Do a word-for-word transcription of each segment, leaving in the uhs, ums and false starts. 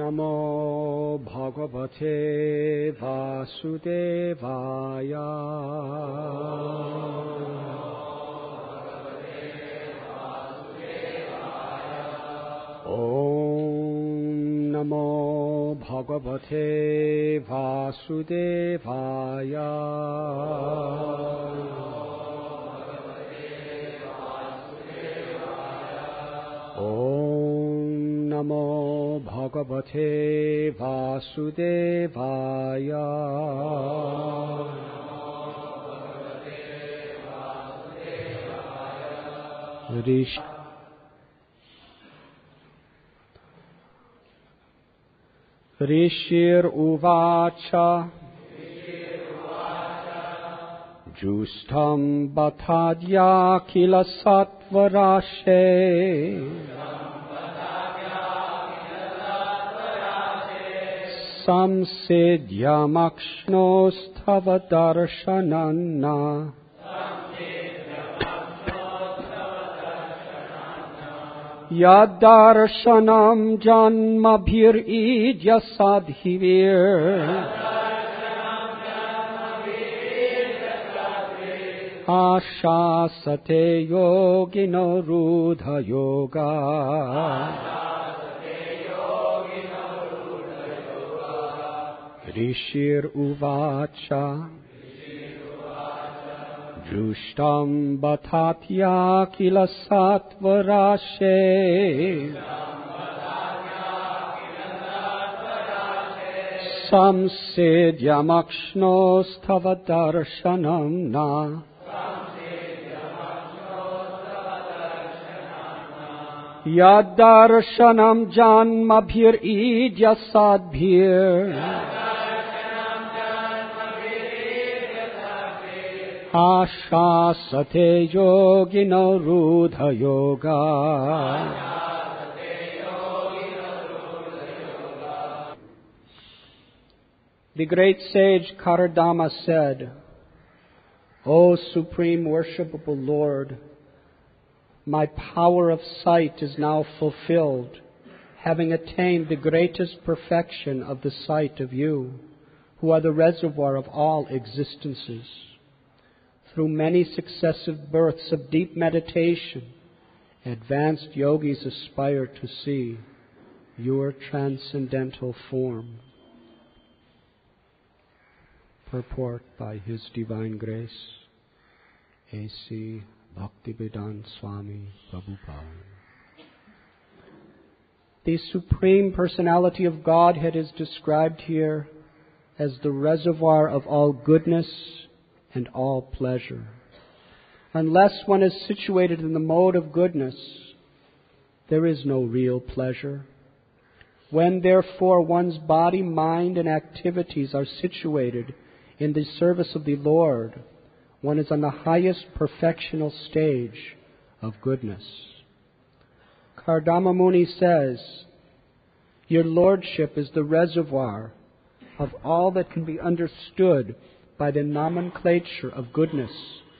Namo Bhagavate Vasudevaya. Om Namo Bhagavate Vasudevaya. Om Namo Bhagavate Vasudevaya. Rish Rishir Uvacha Justam Bhatadya Kila Satvarashe Samsidyamakshnostava darshanana. Yadarshanam janmabhir idya sadhivir Ashasate yogino rudha yoga. Rishir Uvacha Jushtam Bhatatya Kila Satvarashe Samsidyamakshnostava darshanam na. Yadarshanam janmabhir idya sadbhir Ashasate yogino rudha yoga. The great sage Karadama said, O Supreme Worshipable Lord, my power of sight is now fulfilled, having attained the greatest perfection of the sight of you, who are the reservoir of all existences. Through many successive births of deep meditation, advanced yogis aspire to see your transcendental form. Purport by His Divine Grace, A C Bhaktivedanta Swami Prabhupada. The Supreme Personality of Godhead is described here as the reservoir of all goodness and all pleasure. Unless one is situated in the mode of goodness, there is no real pleasure. When, therefore, one's body, mind, and activities are situated in the service of the Lord, one is on the highest perfectional stage of goodness. Kardama Muni says, your Lordship is the reservoir of all that can be understood by the nomenclature of goodness.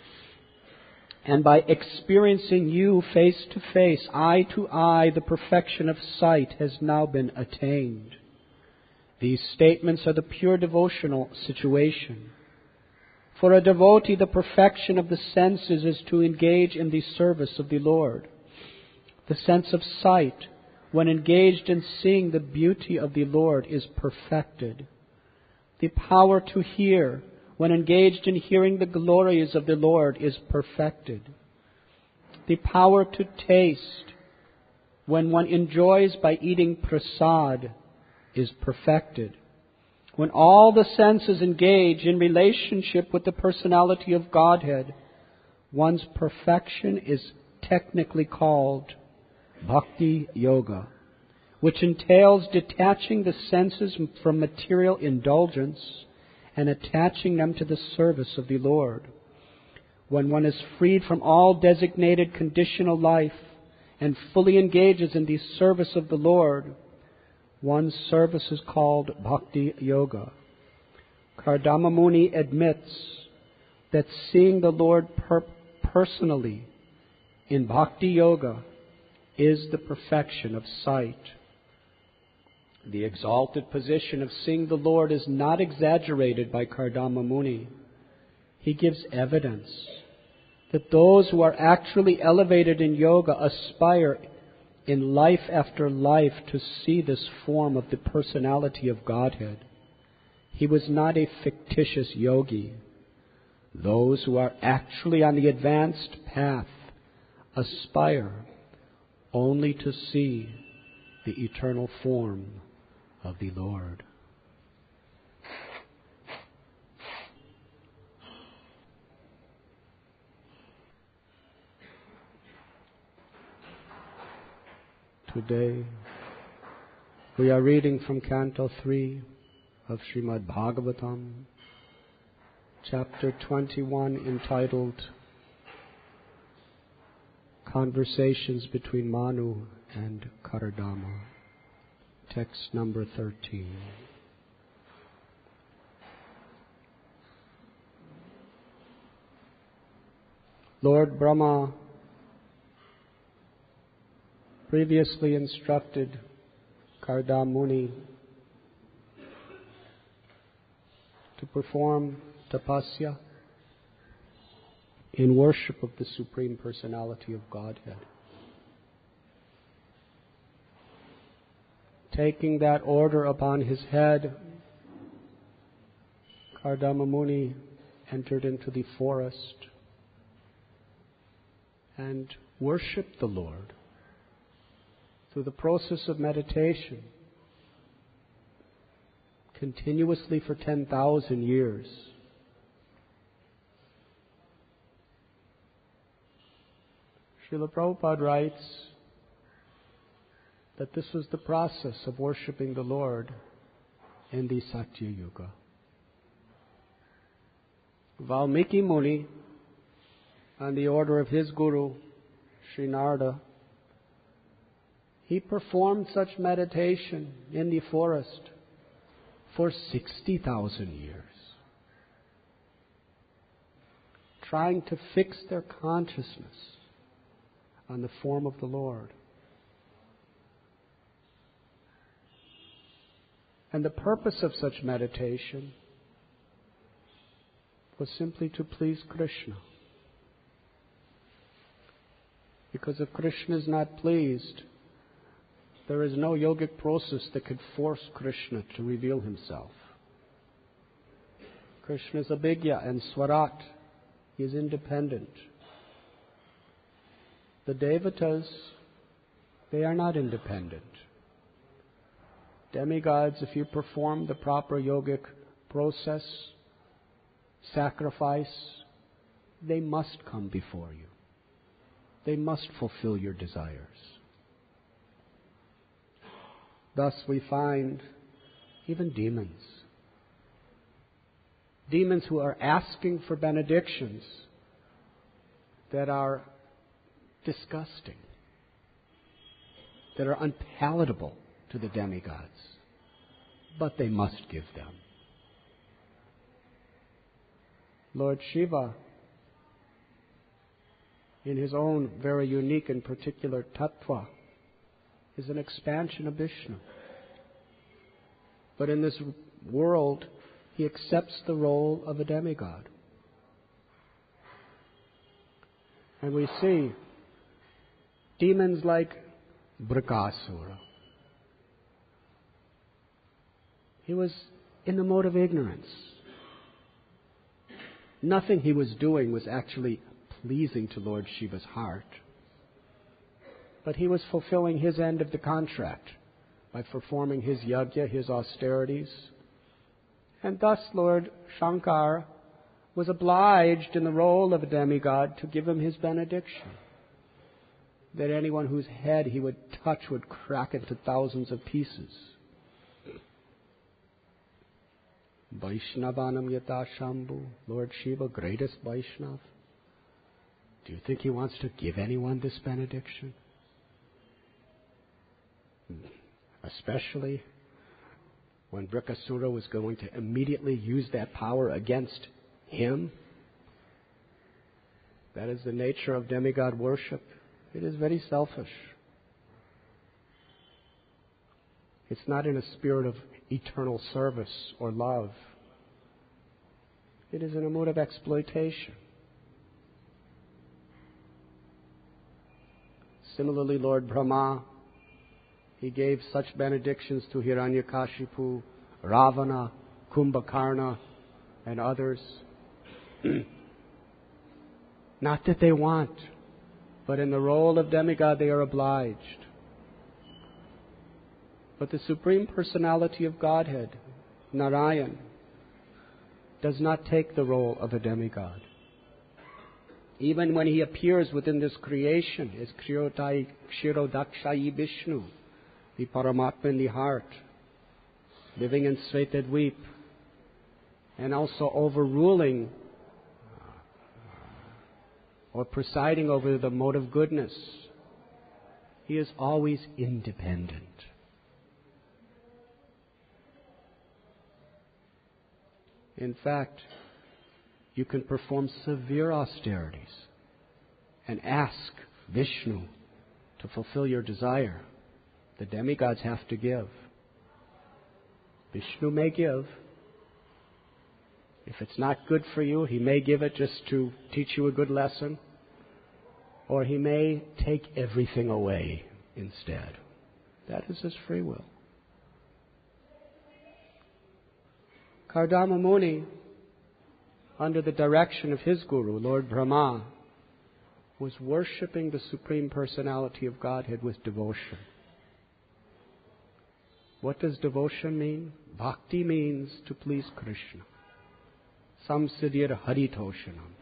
And by experiencing you face to face, eye to eye, the perfection of sight has now been attained. These statements are the pure devotional situation. For a devotee, the perfection of the senses is to engage in the service of the Lord. The sense of sight, when engaged in seeing the beauty of the Lord, is perfected. The power to hear, when engaged in hearing the glories of the Lord, is perfected. The power to taste, when one enjoys by eating prasad, is perfected. When all the senses engage in relationship with the personality of Godhead, one's perfection is technically called Bhakti Yoga, which entails detaching the senses from material indulgence and attaching them to the service of the Lord. When one is freed from all designated conditional life and fully engages in the service of the Lord, one's service is called Bhakti Yoga. Kardama Muni admits that seeing the Lord per- personally in Bhakti Yoga is the perfection of sight. The exalted position of seeing the Lord is not exaggerated by Kardama Muni. He gives evidence that those who are actually elevated in yoga aspire in life after life to see this form of the personality of Godhead. He was not a fictitious yogi. Those who are actually on the advanced path aspire only to see the eternal form of the Lord. Today, we are reading from Canto three of Srimad Bhagavatam, chapter twenty-one, entitled Conversations between Manu and Kardama, text number thirteen. Lord Brahma previously instructed Kardama Muni to perform tapasya in worship of the Supreme Personality of Godhead. Taking that order upon his head, Kardama Muni entered into the forest and worshipped the Lord through the process of meditation continuously for ten thousand years. Srila Prabhupada writes that this was the process of worshipping the Lord in the Satya Yuga. Valmiki Muni, on the order of his guru, Sri Narada, he performed such meditation in the forest for sixty thousand years, trying to fix their consciousness on the form of the Lord. And the purpose of such meditation was simply to please Krishna. Because if Krishna is not pleased, there is no yogic process that could force Krishna to reveal himself. Krishna is abhigya and swarat. He is independent. The devatas, they are not independent. Demigods, if you perform the proper yogic process, sacrifice, they must come before you. They must fulfill your desires. Thus we find even demons. Demons who are asking for benedictions that are disgusting, that are unpalatable to the demigods, but they must give them. Lord Shiva, in his own very unique and particular tattva, is an expansion of Vishnu. But in this world, he accepts the role of a demigod. And we see demons like Brikasura. He was in the mode of ignorance. Nothing he was doing was actually pleasing to Lord Shiva's heart. But he was fulfilling his end of the contract by performing his yajna, his austerities. And thus Lord Shankar was obliged in the role of a demigod to give him his benediction, that anyone whose head he would touch would crack into thousands of pieces. Vaishnavanam yata Shambhu, Lord Shiva, greatest Vaishnav. Do you think he wants to give anyone this benediction? Especially when Brikasura was going to immediately use that power against him. That is the nature of demigod worship. It is very selfish. It's not in a spirit of eternal service or love. It is in a mood of exploitation. Similarly, Lord Brahma, he gave such benedictions to Hiranyakashipu, Ravana, Kumbhakarna, and others. Not that they want, but in the role of demigod they are obliged. But the Supreme Personality of Godhead, Narayan, does not take the role of a demigod. Even when he appears within this creation as Kshirodai, Kshirodakshayi Vishnu, the Paramatma in the heart, living in Svetadweep, and also overruling or presiding over the mode of goodness, he is always independent. In fact, you can perform severe austerities and ask Vishnu to fulfill your desire. The demigods have to give. Vishnu may give. If it's not good for you, he may give it just to teach you a good lesson. Or he may take everything away instead. That is his free will. Kardama Muni, under the direction of his guru, Lord Brahma, was worshipping the Supreme Personality of Godhead with devotion. What does devotion mean? Bhakti means to please Krishna. Samsidir haritoshanam.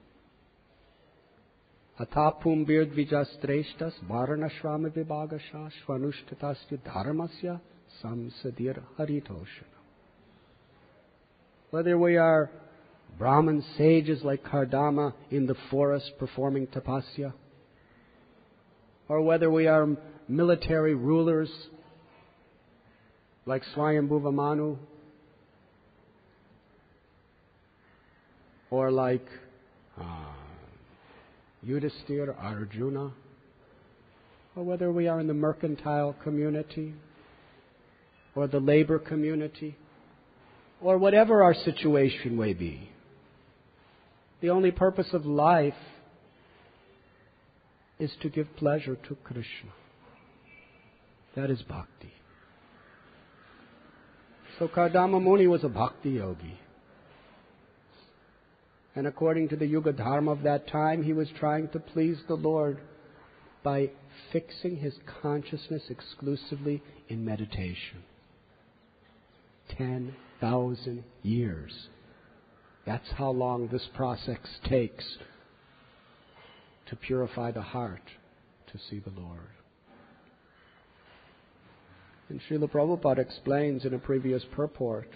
Atapum birdvijastreshtas varanashrama vibhagasha shvanushtatasya dharmasya samsidir haritoshanam. Whether we are Brahmin sages like Kardama in the forest performing tapasya, or whether we are military rulers like Swayambhuva Manu, or like uh, Yudhisthira or Arjuna, or whether we are in the mercantile community or the labor community, or whatever our situation may be. The only purpose of life is to give pleasure to Krishna. That is bhakti. So Kardama Muni was a bhakti yogi. And according to the Yuga Dharma of that time, he was trying to please the Lord by fixing his consciousness exclusively in meditation. Ten thousand years. That's how long this process takes to purify the heart to see the Lord. And Srila Prabhupada explains in a previous purport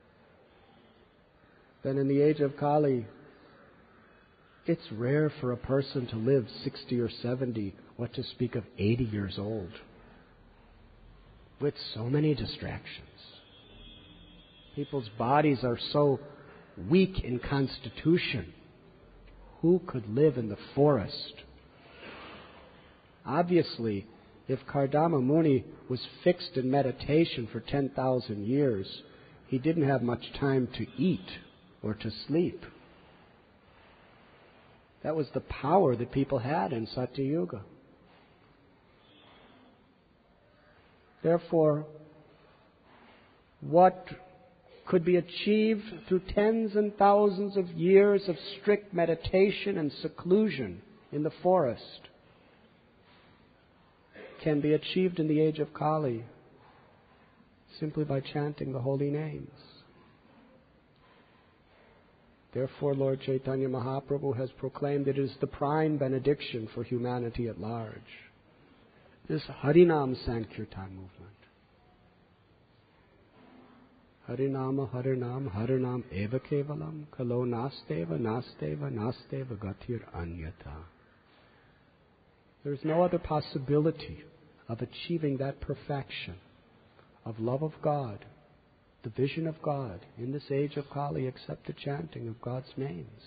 that in the age of Kali, it's rare for a person to live sixty or seventy, what to speak of eighty years old, with so many distractions. People's bodies are so weak in constitution. Who could live in the forest? Obviously, if Kardama Muni was fixed in meditation for ten thousand years, he didn't have much time to eat or to sleep. That was the power that people had in Satya Yuga. Therefore, what could be achieved through tens and thousands of years of strict meditation and seclusion in the forest can be achieved in the age of Kali simply by chanting the holy names. Therefore, Lord Chaitanya Mahaprabhu has proclaimed it is the prime benediction for humanity at large, this Harinam Sankirtan movement. Harinama, Harinam, Harinam eva kevalam, kalo nasteva, nasteva, nasteva gatir anyata. There is no other possibility of achieving that perfection of love of God, the vision of God in this age of Kali except the chanting of God's names.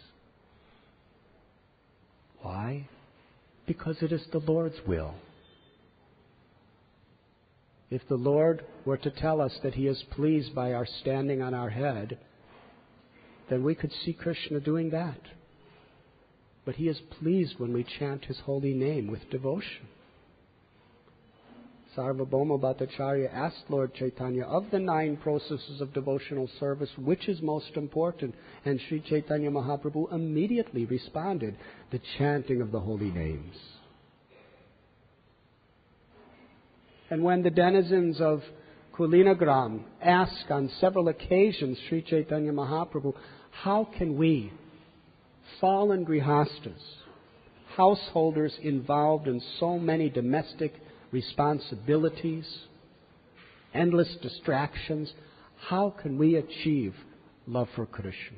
Why? Because it is the Lord's will. If the Lord were to tell us that He is pleased by our standing on our head, then we could see Krishna doing that. But He is pleased when we chant His holy name with devotion. Sarvabhauma Bhattacharya asked Lord Chaitanya, of the nine processes of devotional service, which is most important? And Sri Chaitanya Mahaprabhu immediately responded, the chanting of the holy names. And when the denizens of Kulinagram ask on several occasions Sri Chaitanya Mahaprabhu, how can we, fallen grihastas, householders involved in so many domestic responsibilities, endless distractions, how can we achieve love for Krishna?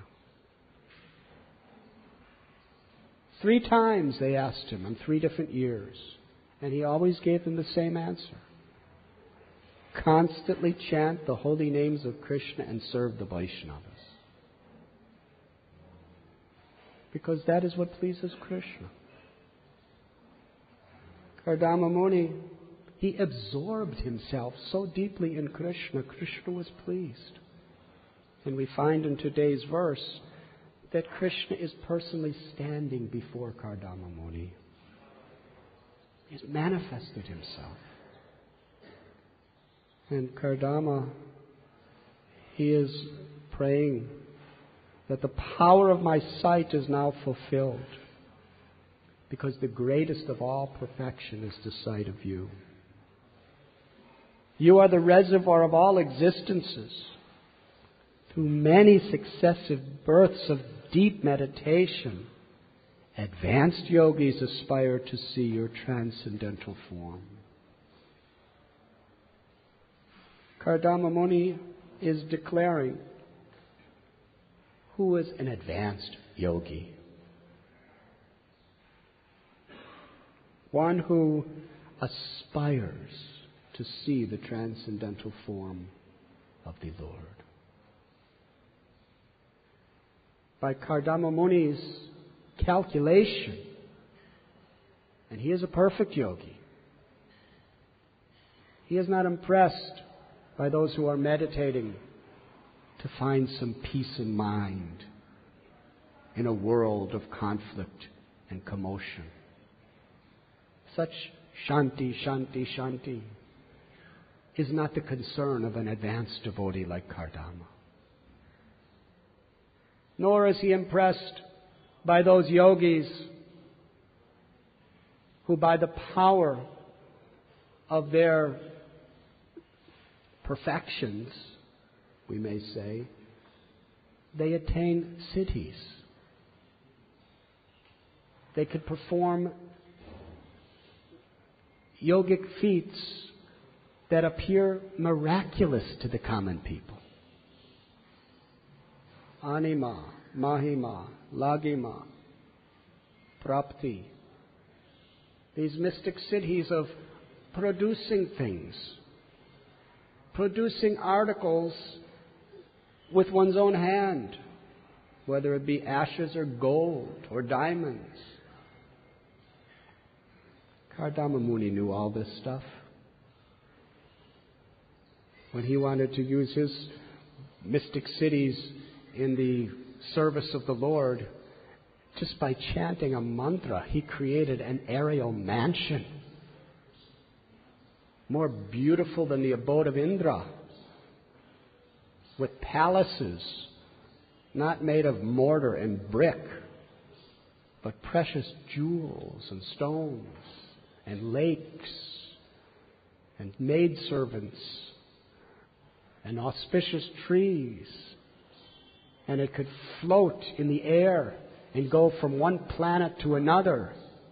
Three times they asked him in three different years, and he always gave them the same answer. Constantly chant the holy names of Krishna and serve the Vaishnavas. Because that is what pleases Krishna. Kardama Muni, he absorbed himself so deeply in Krishna, Krishna was pleased. And we find in today's verse that Krishna is personally standing before Kardama Muni. He's manifested himself. And Kardama, he is praying that the power of my sight is now fulfilled, because the greatest of all perfection is the sight of you. You are the reservoir of all existences. Through many successive births of deep meditation, advanced yogis aspire to see your transcendental form. Kardama Muni is declaring who is an advanced yogi. One who aspires to see the transcendental form of the Lord. By Kardama Muni's calculation, and he is a perfect yogi, he is not impressed by those who are meditating to find some peace of mind in a world of conflict and commotion. Such shanti, shanti, shanti is not the concern of an advanced devotee like Kardama. Nor is he impressed by those yogis who, by the power of their perfections, we may say, they attain siddhis. They could perform yogic feats that appear miraculous to the common people. Anima, Mahima, Lagima, Prapti. These mystic siddhis of producing things, producing articles with one's own hand, whether it be ashes or gold or diamonds. Kardama Muni knew all this stuff. When he wanted to use his mystic cities in the service of the Lord, just by chanting a mantra, he created an aerial mansion, more beautiful than the abode of Indra, with palaces not made of mortar and brick, but precious jewels and stones and lakes and maidservants and auspicious trees. And it could float in the air and go from one planet to another.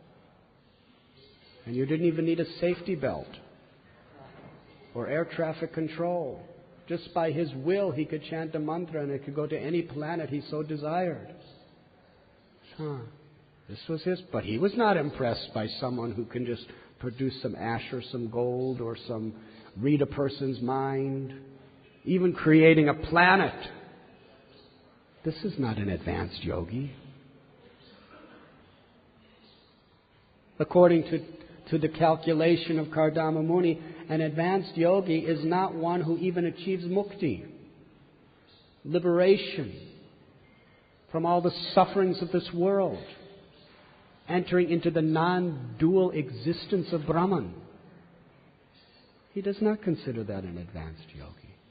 And you didn't even need a safety belt or air traffic control. Just by his will, he could chant a mantra and it could go to any planet he so desired. Huh. This was his, but he was not impressed by someone who can just produce some ash or some gold or some read a person's mind, even creating a planet. This is not an advanced yogi. According to to the calculation of Kardama Muni, an advanced yogi is not one who even achieves mukti, liberation from all the sufferings of this world, entering into the non-dual existence of Brahman. He does not consider that an advanced yogi.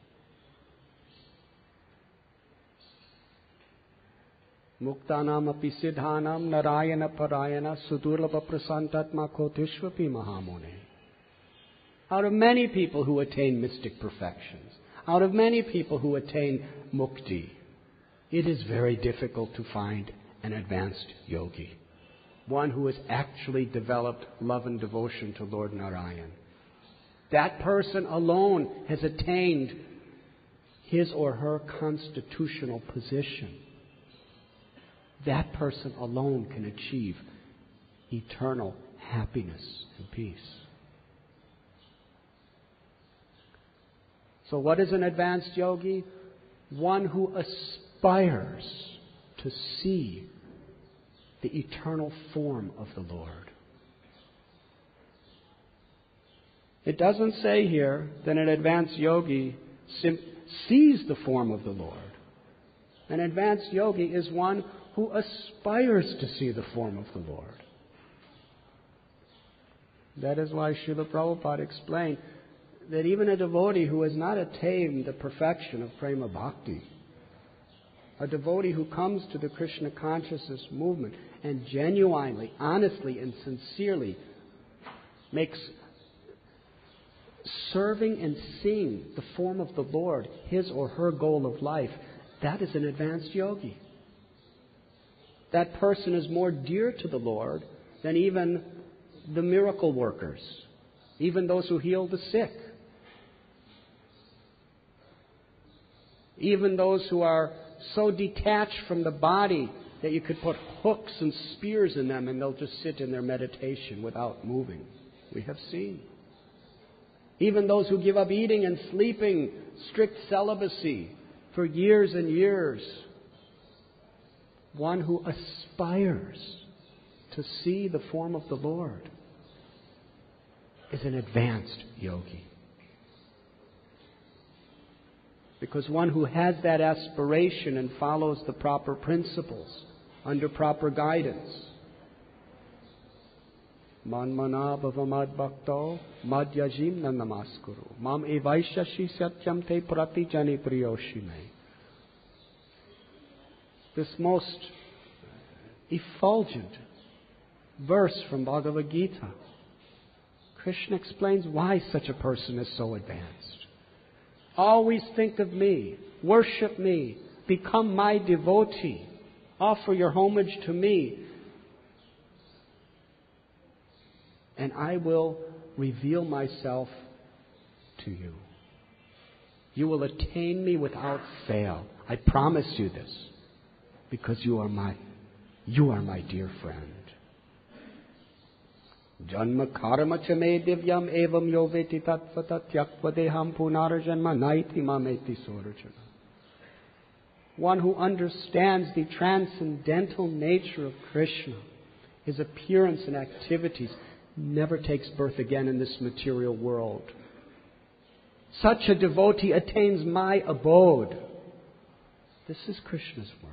Muktanam api siddhanam narayana parayana sudurlabha prasantatma kotishvapi mahamune. Out of many people who attain mystic perfections, out of many people who attain mukti, it is very difficult to find an advanced yogi, one who has actually developed love and devotion to Lord Narayan. That person alone has attained his or her constitutional position. That person alone can achieve eternal happiness and peace. So what is an advanced yogi? One who aspires to see the eternal form of the Lord. It doesn't say here that an advanced yogi sim- sees the form of the Lord. An advanced yogi is one who aspires to see the form of the Lord. That is why Srila Prabhupada explained that even a devotee who has not attained the perfection of prema bhakti, a devotee who comes to the Krishna consciousness movement and genuinely, honestly, and sincerely makes serving and seeing the form of the Lord his or her goal of life, that is an advanced yogi. That person is more dear to the Lord than even the miracle workers, even those who heal the sick, even those who are so detached from the body that you could put hooks and spears in them and they'll just sit in their meditation without moving. We have seen. Even those who give up eating and sleeping, strict celibacy for years and years. One who aspires to see the form of the Lord is an advanced yogi. Because one who has that aspiration and follows the proper principles under proper guidance. Manmana bhavamad bhakto madhyajim namaskuru. Mam evaishashi satyam te prati jani priyoshime. This most effulgent verse from Bhagavad Gita. Krishna explains why such a person is so advanced. Always think of me, worship me, become my devotee, offer your homage to me, and I will reveal myself to you. You will attain me without fail. I promise you this. Because you are my, you are my dear friend. Janma karma chame divyam evam yoveti tatvata tyakva deham punara janma naiti mameti sorajana. One who understands the transcendental nature of Krishna, his appearance and activities, never takes birth again in this material world. Such a devotee attains my abode. This is Krishna's word.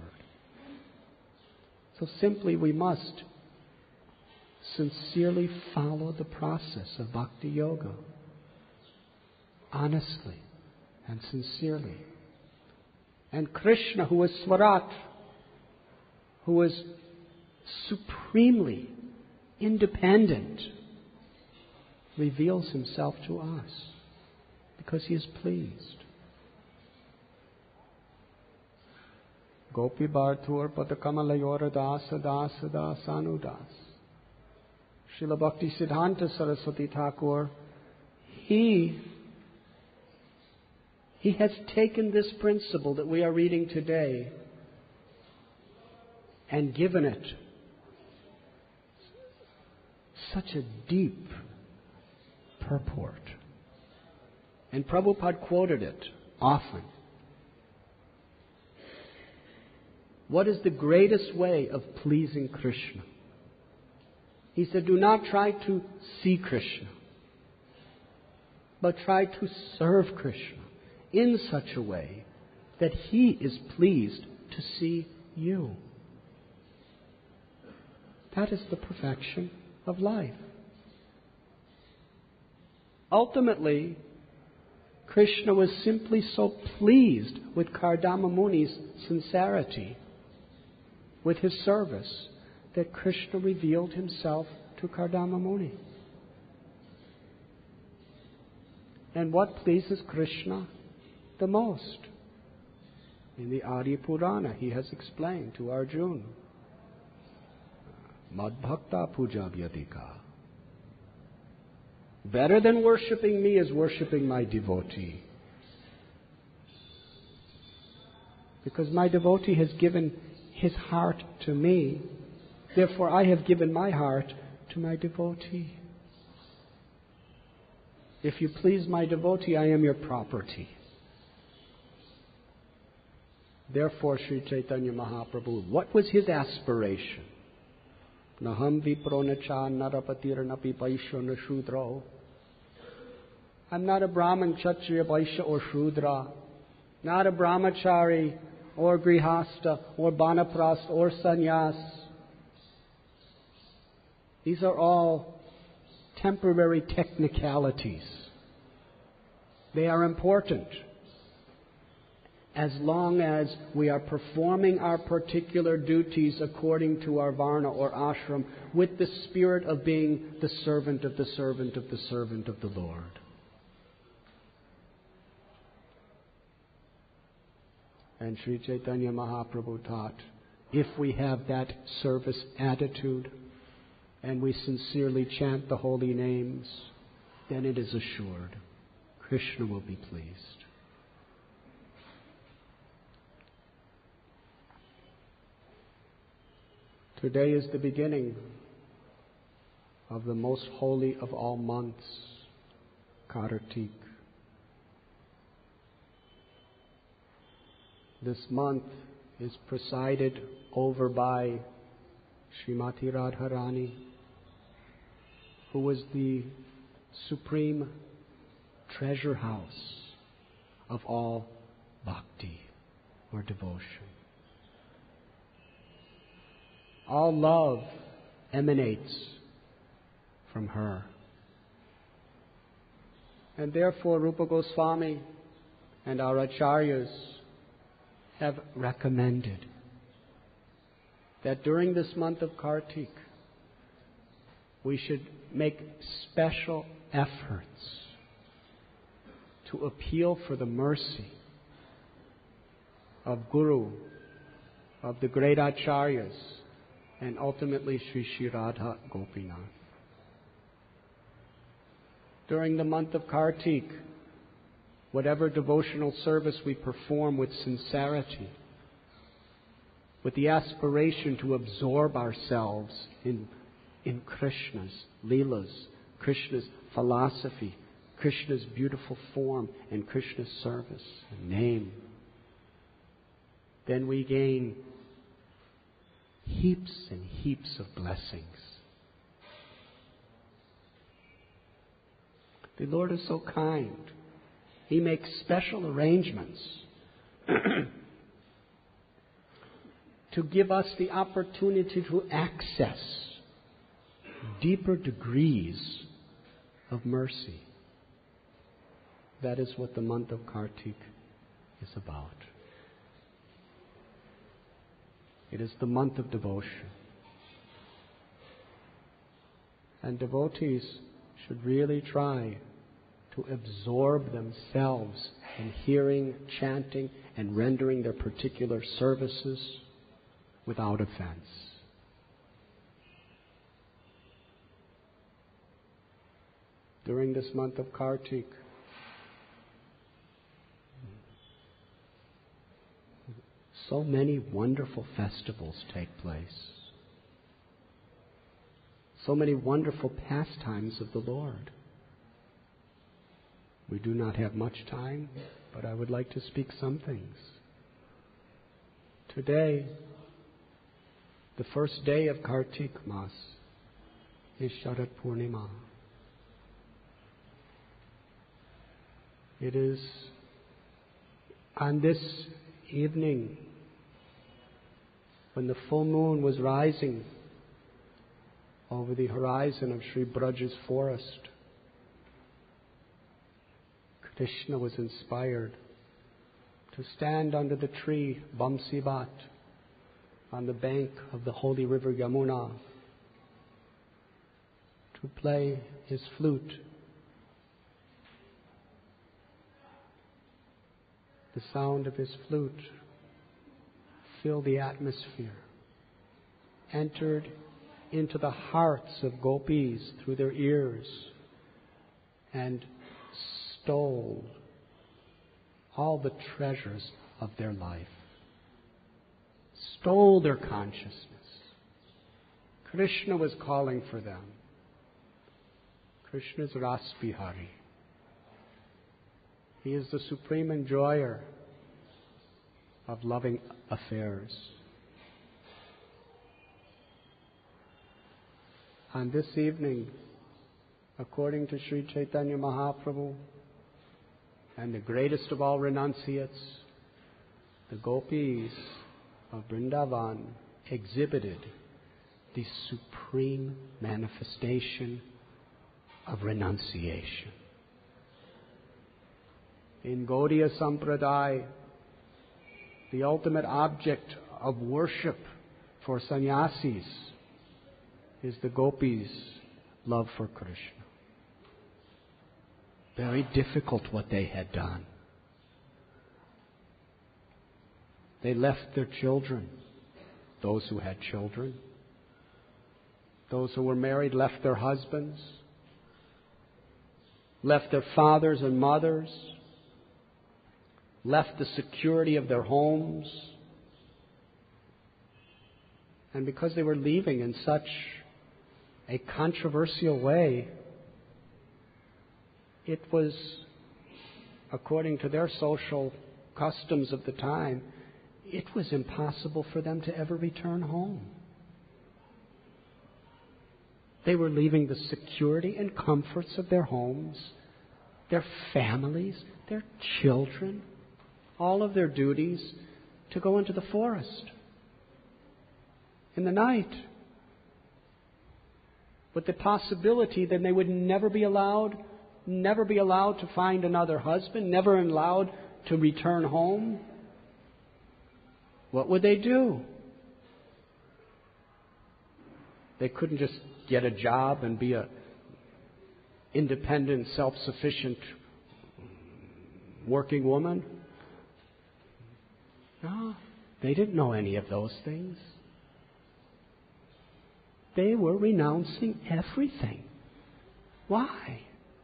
So simply we must sincerely follow the process of Bhakti Yoga. Honestly and sincerely. And Krishna, who is Swarat, who is supremely independent, reveals himself to us because he is pleased. Gopi Bhartur Padakamalayora Dasa Dasa Dasanu Das. Srila Bhakti Siddhanta Saraswati Thakur, he, he has taken this principle that we are reading today and given it such a deep purport. And Prabhupada quoted it often. What is the greatest way of pleasing Krishna? He said, do not try to see Krishna, but try to serve Krishna in such a way that He is pleased to see you. That is the perfection of life. Ultimately, Krishna was simply so pleased with Kardama Muni's sincerity, with his service, that Krishna revealed himself to Kardama Muni. And what pleases Krishna the most? In the Adi Purana, he has explained to Arjuna, Madbhakta puja vyadika. Better than worshipping me is worshipping my devotee. Because my devotee has given his heart to me, therefore I have given my heart to my devotee. If you please my devotee, I am your property. Therefore, Sri Chaitanya Mahaprabhu, what was his aspiration? Naham vipronacha narapatirnapi paisho nashudro. I'm not a Brahman, Kshatriya, Vaishya or Shudra. Not a Brahmachari or Grihasta or Banaprast or Sannyas. These are all temporary technicalities. They are important as long as we are performing our particular duties according to our varna or ashram with the spirit of being the servant of the servant of the servant of the Lord. And Sri Chaitanya Mahaprabhu taught, if we have that service attitude and we sincerely chant the holy names, then it is assured Krishna will be pleased. Today is the beginning of the most holy of all months, Kartik. This month is presided over by Srimati Radharani, who was the supreme treasure house of all bhakti or devotion. All love emanates from her. And therefore Rupa Goswami and our acharyas have recommended that during this month of Kartik, we should make special efforts to appeal for the mercy of Guru, of the great acharyas, and ultimately Sri Sri Radha Gopinath. During the month of Kartik, whatever devotional service we perform with sincerity, with the aspiration to absorb ourselves in, in Krishna's Leelas, Krishna's philosophy, Krishna's beautiful form, and Krishna's service and name, then we gain heaps and heaps of blessings. The Lord is so kind. He makes special arrangements to give us the opportunity to access deeper degrees of mercy. That is what the month of Kartik is about. It is the month of devotion. And devotees should really try to absorb themselves in hearing, chanting, and rendering their particular services without offense. During this month of Kartik, so many wonderful festivals take place. So many wonderful pastimes of the Lord. We do not have much time, but I would like to speak some things. Today, the first day of Kartik Mas, is Sharad Purnima. It is on this evening, when the full moon was rising over the horizon of Sri Braj's forest, Krishna was inspired to stand under the tree Bamsibat on the bank of the holy river Yamuna to play his flute. The sound of his flute filled the atmosphere, entered into the hearts of gopis through their ears, and stole all the treasures of their life, stole their consciousness. Krishna was calling for them. Krishna is Ras Bihari. He is the supreme enjoyer of loving affairs. On this evening, according to Sri Chaitanya Mahaprabhu and the greatest of all renunciates, the gopis of Vrindavan exhibited the supreme manifestation of renunciation. In Gaudiya Sampradaya, the ultimate object of worship for sannyasis is the gopis' love for Krishna. Very difficult what they had done. They left their children, those who had children. Those who were married left their husbands, left their fathers and mothers, left the security of their homes. And because they were leaving in such a controversial way, it was, according to their social customs of the time, it was impossible for them to ever return home. They were leaving the security and comforts of their homes, their families, their children, all of their duties, to go into the forest in the night, with the possibility that they would never be allowed, never be allowed to find another husband, never allowed to return home. What would they do? They couldn't just get a job and be a independent, self-sufficient working woman. No, they didn't know any of those things. They were renouncing everything. Why?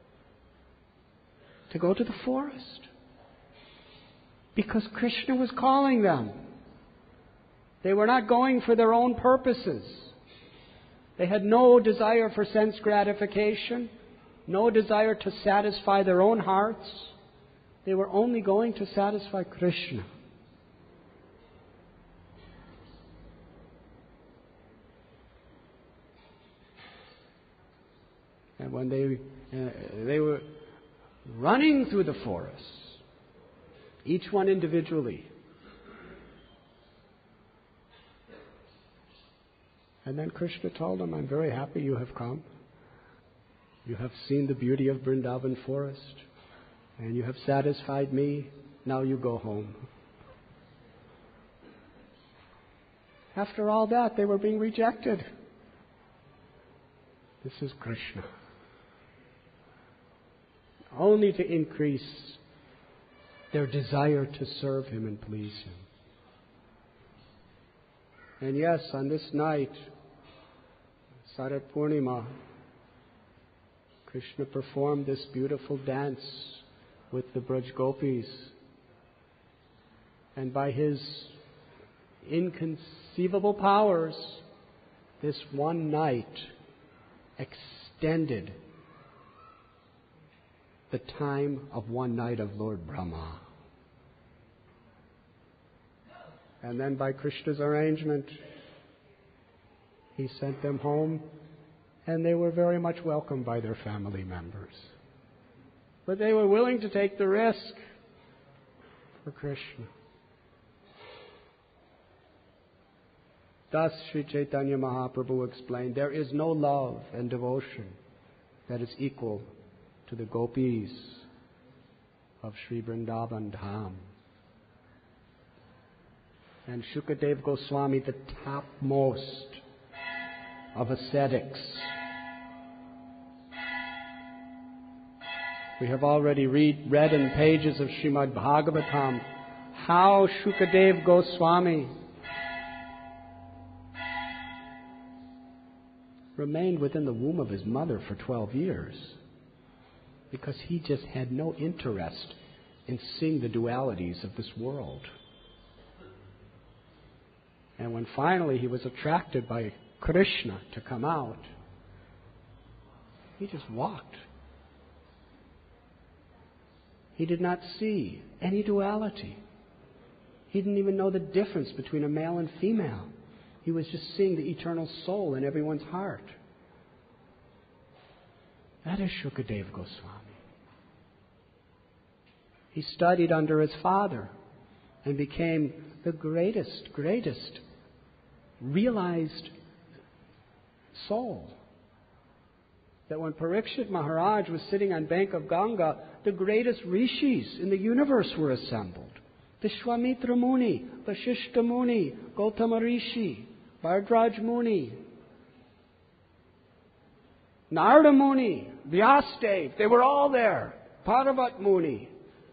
To go to the forest. Because Krishna was calling them. They were not going for their own purposes. They had no desire for sense gratification, no desire to satisfy their own hearts. They were only going to satisfy Krishna. And when they uh, they were running through the forest, each one individually, and then Krishna told them, "I'm very happy you have come. You have seen the beauty of Vrindavan forest, and you have satisfied me. Now you go home." After all that, they were being rejected. This is Krishna. Only to increase their desire to serve Him and please Him. And yes, on this night, Sharad Purnima, Krishna performed this beautiful dance with the Braj Gopis. And by His inconceivable powers, this one night extended the time of one night of Lord Brahma. And then by Krishna's arrangement, He sent them home And they were very much welcomed by their family members. But they were willing to take the risk for Krishna. Thus, Sri Chaitanya Mahaprabhu explained, there is no love and devotion that is equal to the gopis of Sri Vrindavan Dham. And Shukadev Goswami, the topmost of ascetics. We have already read, read in pages of Srimad Bhagavatam how Shukadev Goswami remained within the womb of his mother for twelve years because he just had no interest in seeing the dualities of this world. And when finally he was attracted by Krishna to come out, he just walked. He did not see any duality. He didn't even know the difference between a male and female. He was just seeing the eternal soul in everyone's heart. That is Shukadev Goswami. He studied under his father and became the greatest, greatest realized soul. That when Parikshit Maharaj was sitting on bank of Ganga, the greatest rishis in the universe were assembled. Vishwamitra Muni, Vashishta Muni, Gautama Rishi, Bhardraj Muni, Narada Muni, Vyasadev, they were all there. Parvat Muni.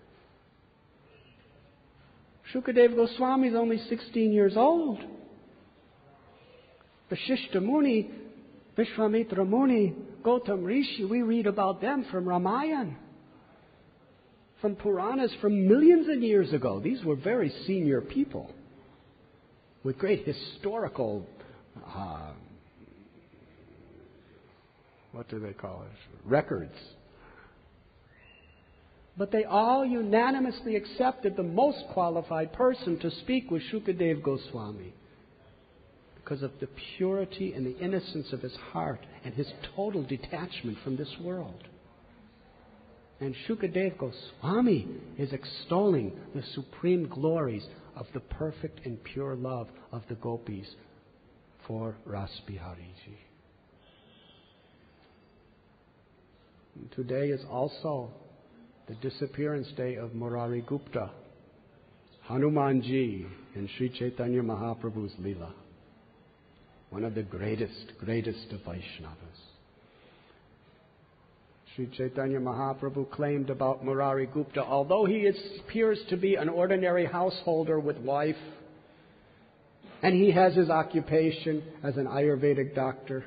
Shukadev Goswami is only sixteen years old. Vashishta Muni, Vishwamitra Muni, Gautam Rishi, we read about them from Ramayana, from Puranas from millions of years ago. These were very senior people with great historical, uh, what do they call it, records. But they all unanimously accepted the most qualified person to speak was Shukadev Goswami, because of the purity and the innocence of his heart and his total detachment from this world. And Shukadev Goswami is extolling the supreme glories of the perfect and pure love of the gopis for Ras Bihariji. And today is also the disappearance day of Murari Gupta, Hanumanji in Sri Chaitanya Mahaprabhu's Leela. One of the greatest, greatest of Vaishnavas. Sri Chaitanya Mahaprabhu claimed about Murari Gupta, although he is, appears to be an ordinary householder with wife, and he has his occupation as an Ayurvedic doctor,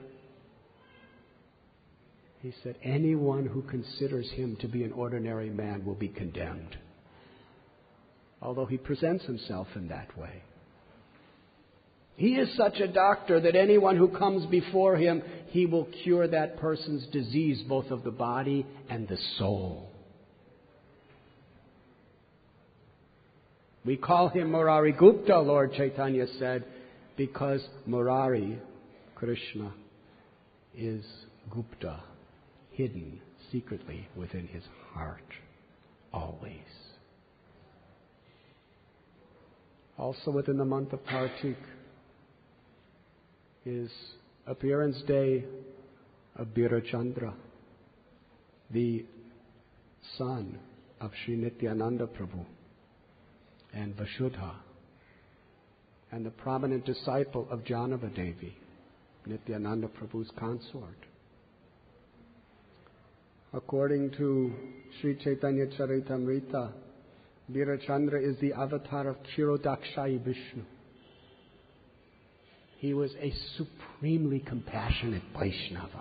he said, anyone who considers him to be an ordinary man will be condemned. Although he presents himself in that way. He is such a doctor that anyone who comes before him, he will cure that person's disease, both of the body and the soul. We call him Murari Gupta, Lord Chaitanya said, because Murari, Krishna, is Gupta, hidden secretly within his heart, always. Also within the month of Kartik is appearance day of Birachandra, the son of Sri Nityananda Prabhu and Vasudha, and the prominent disciple of Janava Devi, Nityananda Prabhu's consort. According to Sri Chaitanya Charitamrita, Birachandra is the avatar of Kshirodakshayi Vishnu. He was a supremely compassionate Vaishnava.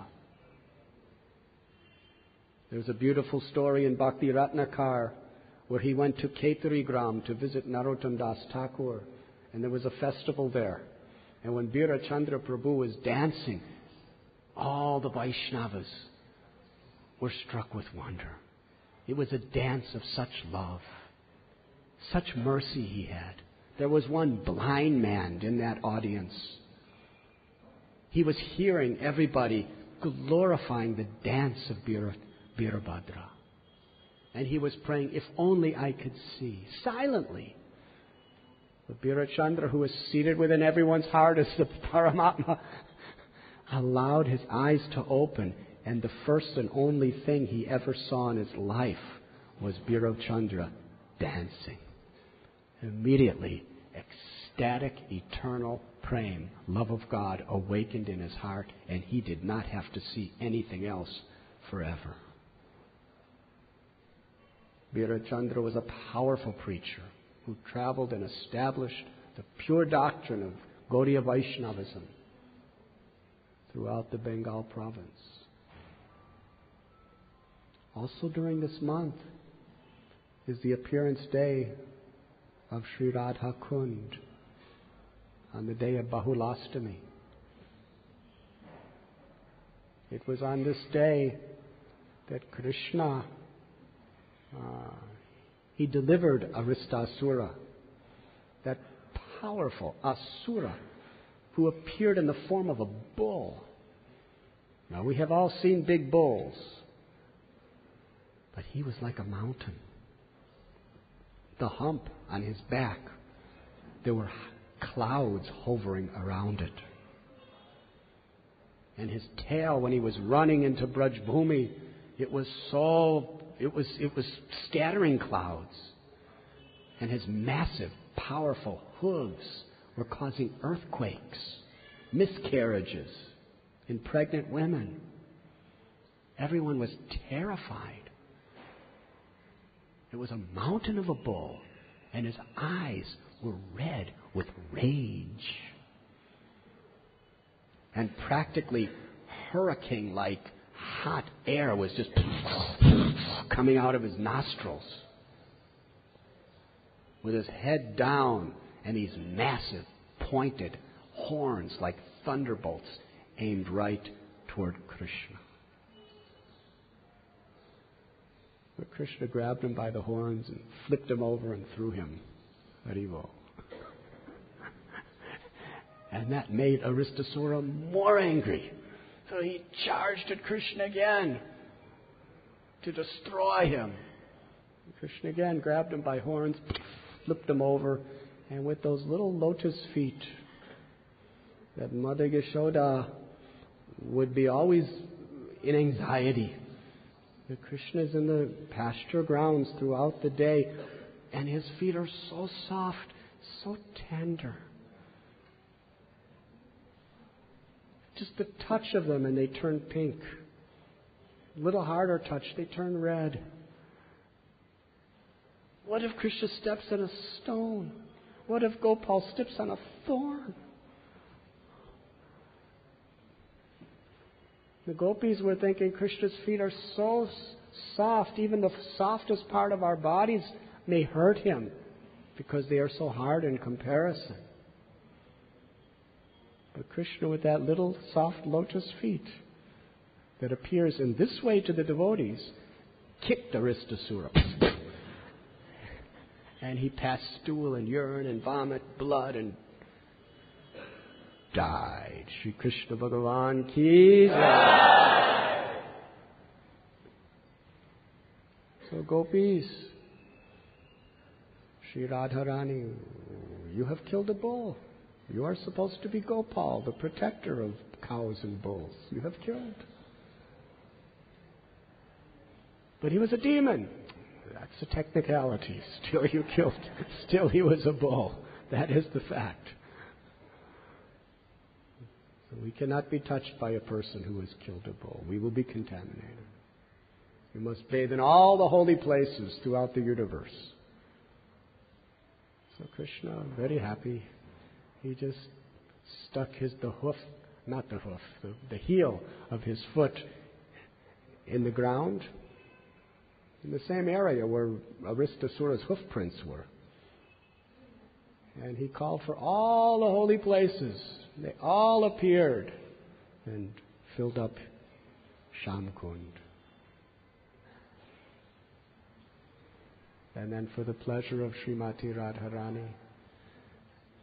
There's a beautiful story in Bhakti Ratnakar where he went to Ketarigram to visit Narottam Das Thakur, and there was a festival there. And when Birachandra Prabhu was dancing, all the Vaishnavas were struck with wonder. It was a dance of such love, such mercy he had. There was one blind man in that audience. He was hearing everybody glorifying the dance of Bir- Birabhadra. And he was praying, if only I could see, silently. But Birachandra, who was seated within everyone's heart as the Paramatma, allowed his eyes to open. And the first and only thing he ever saw in his life was Birachandra dancing. Immediately, ecstatic, eternal praying, love of God awakened in his heart, and he did not have to see anything else forever. Birachandra was a powerful preacher who traveled and established the pure doctrine of Gaudiya Vaishnavism throughout the Bengal province. Also during this month is the appearance day of Sri Radha Kund on the day of Bahulastami. It was on this day that Krishna uh, he delivered Aristasura, that powerful Asura who appeared in the form of a bull. Now we have all seen big bulls, but he was like a mountain. The hump on his back, there were clouds hovering around it. And his tail, when he was running into Braj Bhumi, it was so, it was, it was scattering clouds. And his massive, powerful hooves were causing earthquakes, miscarriages in pregnant women. Everyone was terrified. It was a mountain of a bull, and his eyes were red with rage. And practically hurricane-like hot air was just coming out of his nostrils. With his head down and these massive, pointed horns like thunderbolts aimed right toward Krishna. But Krishna grabbed him by the horns and flipped him over and threw him. Haribo. And that made Aristasura more angry. So he charged at Krishna again to destroy him. And Krishna again grabbed him by horns, flipped him over, and with those little lotus feet that Mother Yashoda would be always in anxiety. The Krishna is in the pasture grounds throughout the day, and his feet are so soft, so tender. Just the touch of them and they turn pink. A little harder touch, they turn red. What if Krishna steps on a stone? What if Gopal steps on a thorn? The gopis were thinking Krishna's feet are so soft, even the softest part of our bodies may hurt him because they are so hard in comparison. But Krishna, with that little soft lotus feet that appears in this way to the devotees, kicked Aristasura. And he passed stool and urine and vomit, blood, and died. Shri Krishna Bhagavan ki jai. So gopis, Shri Radharani, you have killed a bull. You are supposed to be Gopal, the protector of cows and bulls. You have killed. But he was a demon. That's a technicality. Still you killed. Still he was a bull. That is the fact. So we cannot be touched by a person who has killed a bull. We will be contaminated. We must bathe in all the holy places throughout the universe. So Krishna, very happy, he just stuck his the hoof, not the hoof, the, the heel of his foot in the ground, in the same area where Aristasura's hoof prints were. And he called for all the holy places. They all appeared and filled up Shamkund. And then for the pleasure of Srimati Radharani,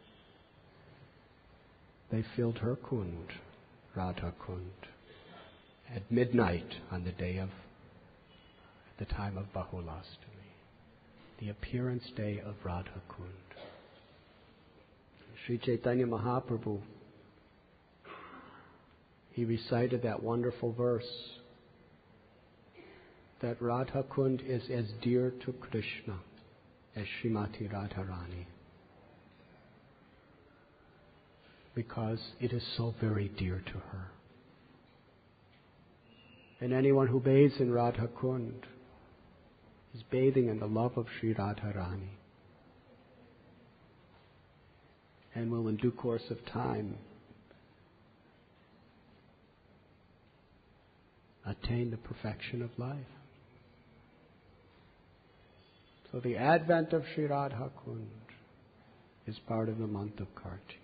they filled her kund, Radha Kund. at midnight on the day of, the time of Bahulastami, the appearance day of Radha Kund. Sri Chaitanya Mahaprabhu, he recited that wonderful verse that Radha Kund is as dear to Krishna as Srimati Radharani, because it is so very dear to her. And anyone who bathes in Radha Kund is bathing in the love of Sri Radharani, and will in due course of time attain the perfection of life. So the advent of Sri Radha Kund is part of the month of Kartik.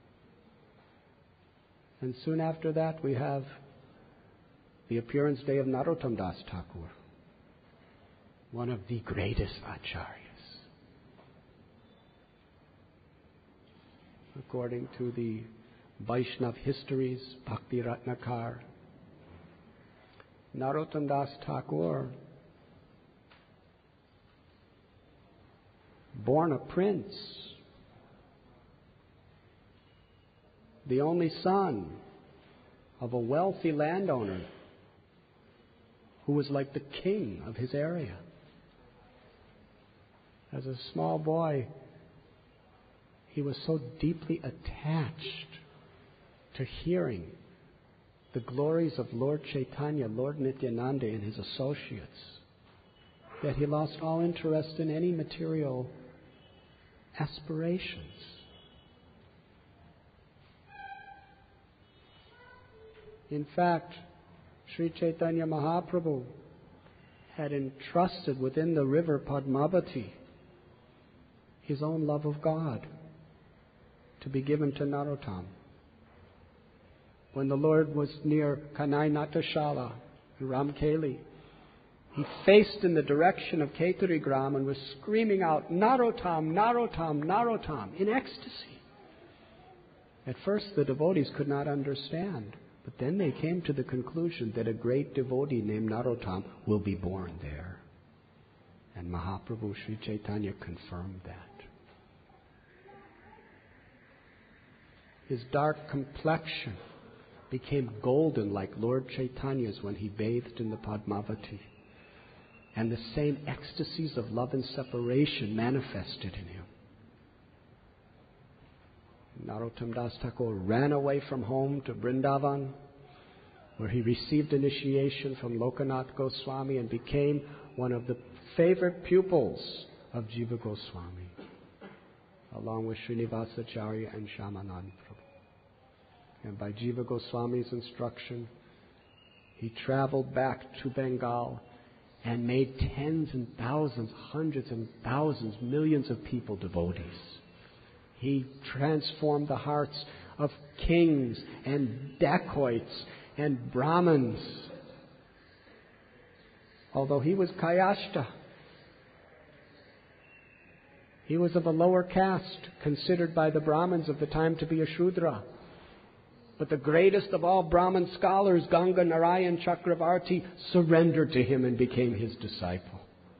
And soon after that we have the appearance day of Narottam Das Thakur, one of the greatest acharyas. According to the Vaishnav histories, Bhakti Ratnakar, Narottam Das Thakur, born a prince, the only son of a wealthy landowner who was like the king of his area. As a small boy, he was so deeply attached to hearing the glories of Lord Chaitanya, Lord Nityananda, and his associates, that he lost all interest in any material aspirations. In fact, Sri Chaitanya Mahaprabhu had entrusted within the river Padmavati his own love of God to be given to Narottam. When the Lord was near Kanai Natashala in Ramkeli, he faced in the direction of Keturigram and was screaming out, Narottam, Narottam, Narottam, in ecstasy. At first the devotees could not understand, but then they came to the conclusion that a great devotee named Narottam will be born there. And Mahaprabhu Sri Chaitanya confirmed that. His dark complexion became golden like Lord Chaitanya's when he bathed in the Padmavati. And the same ecstasies of love and separation manifested in him. Narottam Das Thakur ran away from home to Vrindavan, where he received initiation from Lokanath Goswami and became one of the favorite pupils of Jiva Goswami, along with Srinivasacharya and Shyamanand Prabhu. And by Jiva Goswami's instruction, he traveled back to Bengal and made tens and thousands, hundreds and thousands, millions of people devotees. He transformed the hearts of kings and dacoits and Brahmins. Although he was Kayashta, he was of a lower caste, considered by the Brahmins of the time to be a Shudra. But the greatest of all Brahmin scholars, Ganga Narayan Chakravarti, surrendered to him and became his disciple.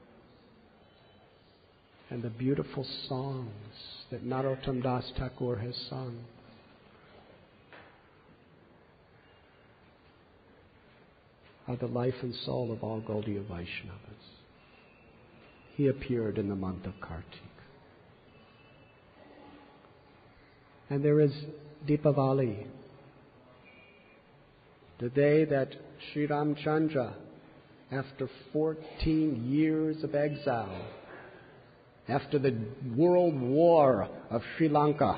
And the beautiful songs that Narottam Das Thakur has sung are the life and soul of all Gaudiya Vaishnavas. He appeared in the month of Kartik. And there is Deepavali, the day that Sri Ramchandra, after fourteen years of exile, after the world war of Sri Lanka,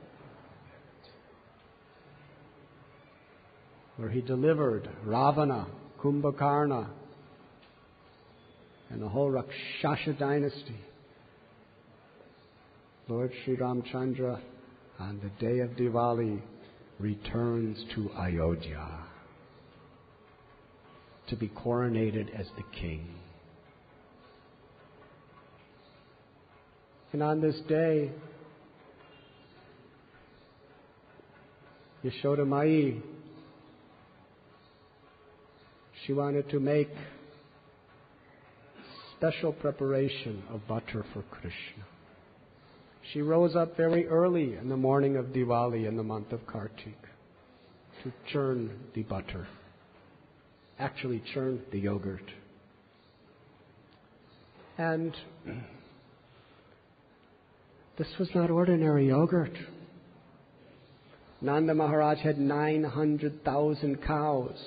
where he delivered Ravana, Kumbhakarna, and the whole Rakshasa dynasty, Lord Sri Ramchandra, on the day of Diwali, returns to Ayodhya to be coronated as the king. And on this day, Yashoda Mai she wanted to make special preparation of butter for Krishna. She rose up very early in the morning of Diwali in the month of Kartik to churn the butter, actually churn the yogurt. And this was not ordinary yogurt. Nanda Maharaj had nine hundred thousand cows.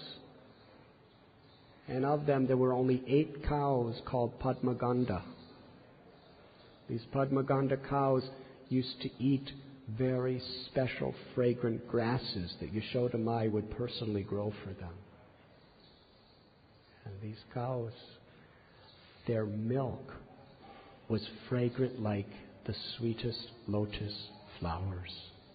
And of them, there were only eight cows called Padmaganda. These Padmaganda cows used to eat very special fragrant grasses that Yashoda Mai would personally grow for them. And these cows, their milk was fragrant like the sweetest lotus flowers.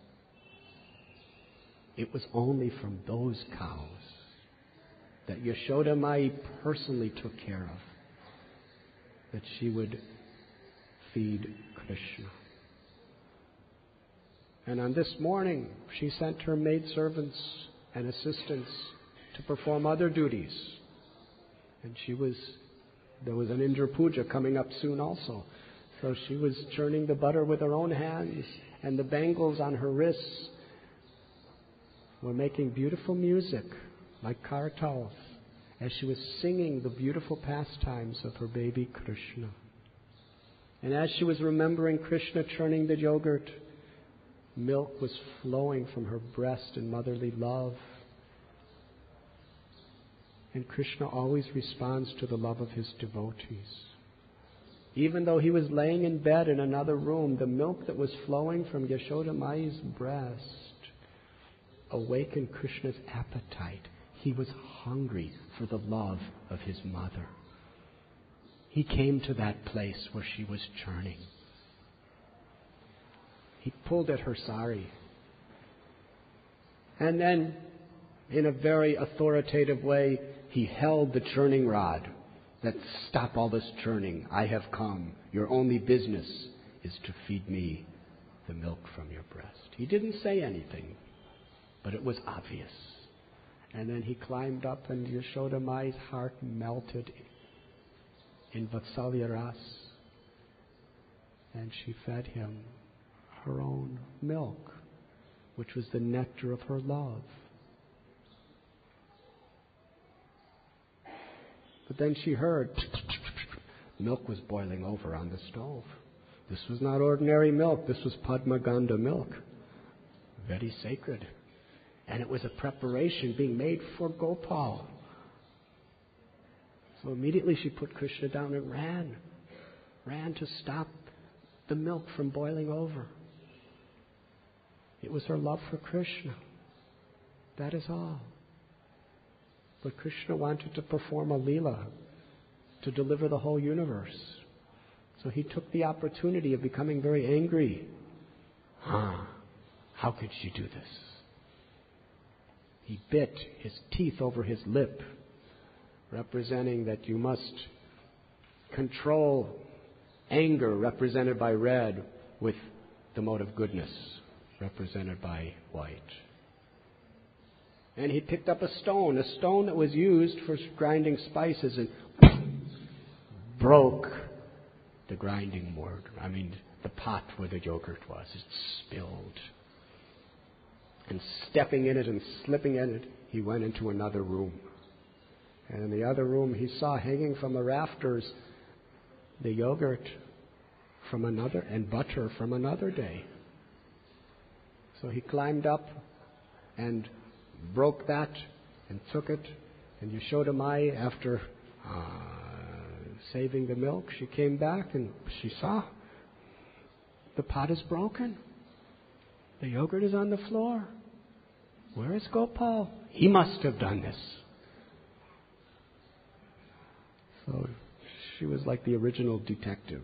It was only from those cows that Yashoda Mai personally took care of that she would feed Krishna. And on this morning, she sent her maidservants and assistants to perform other duties. And she was, there was an Indra Puja coming up soon also. So she was churning the butter with her own hands, and the bangles on her wrists were making beautiful music, like kartals, as she was singing the beautiful pastimes of her baby Krishna. And as she was remembering Krishna churning the yogurt, milk was flowing from her breast in motherly love. And Krishna always responds to the love of his devotees. Even though he was laying in bed in another room, the milk that was flowing from Yashoda Mai's breast awakened Krishna's appetite. He was hungry for the love of his mother. He came to that place where she was churning. He pulled at her sari. And then, in a very authoritative way, he held the churning rod. That stop all this churning. I have come. Your only business is to feed me the milk from your breast. He didn't say anything, but it was obvious. And then he climbed up, and Yashoda Mai's heart melted in Vatsalya Ras, and she fed him her own milk, which was the nectar of her love. But then she heard milk was boiling over on the stove. This was not ordinary milk. This was Padmaganda milk, very sacred. And it was a preparation being made for Gopal. So immediately she put Krishna down and ran, ran to stop the milk from boiling over. It was her love for Krishna. That is all. But Krishna wanted to perform a leela to deliver the whole universe. So he took the opportunity of becoming very angry. Ah, how could she do this? He bit his teeth over his lip, representing that you must control anger, represented by red, with the mode of goodness, represented by white. And he picked up a stone, a stone that was used for grinding spices, and broke the grinding mortar. I mean, the pot where the yogurt was. It spilled. And stepping in it and slipping in it, he went into another room. And in the other room, he saw hanging from the rafters the yogurt from another and butter from another day. So he climbed up and broke that and took it. And Yashoda Mai, after uh, saving the milk, she came back and she saw the pot is broken. The yogurt is on the floor. Where is Gopal? He must have done this. So she was like the original detective.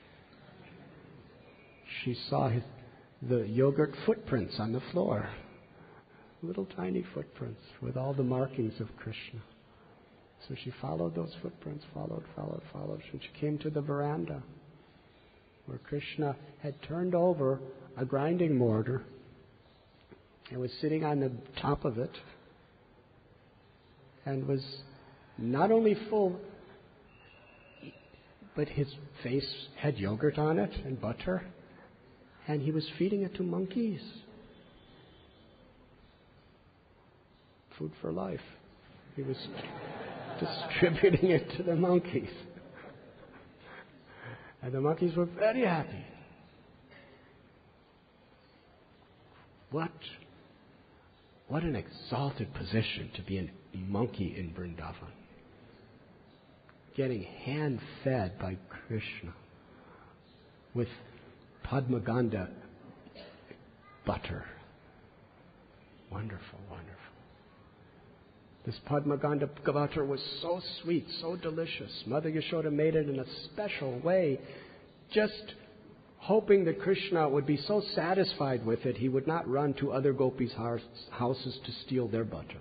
She saw his, the yogurt footprints on the floor. Little tiny footprints with all the markings of Krishna. So she followed those footprints, followed, followed, followed. And she came to the veranda where Krishna had turned over a grinding mortar and was sitting on the top of it and was not only full, but his face had yogurt on it and butter, and he was feeding it to monkeys. Food for life. He was distributing it to the monkeys. And the monkeys were very happy. What, what an exalted position to be a monkey in Vrindavan. Getting hand-fed by Krishna with Padmaganda butter. Wonderful, wonderful. This Padmaganda butter was so sweet, so delicious. Mother Yashoda made it in a special way, just hoping that Krishna would be so satisfied with it, he would not run to other gopis' houses to steal their butter.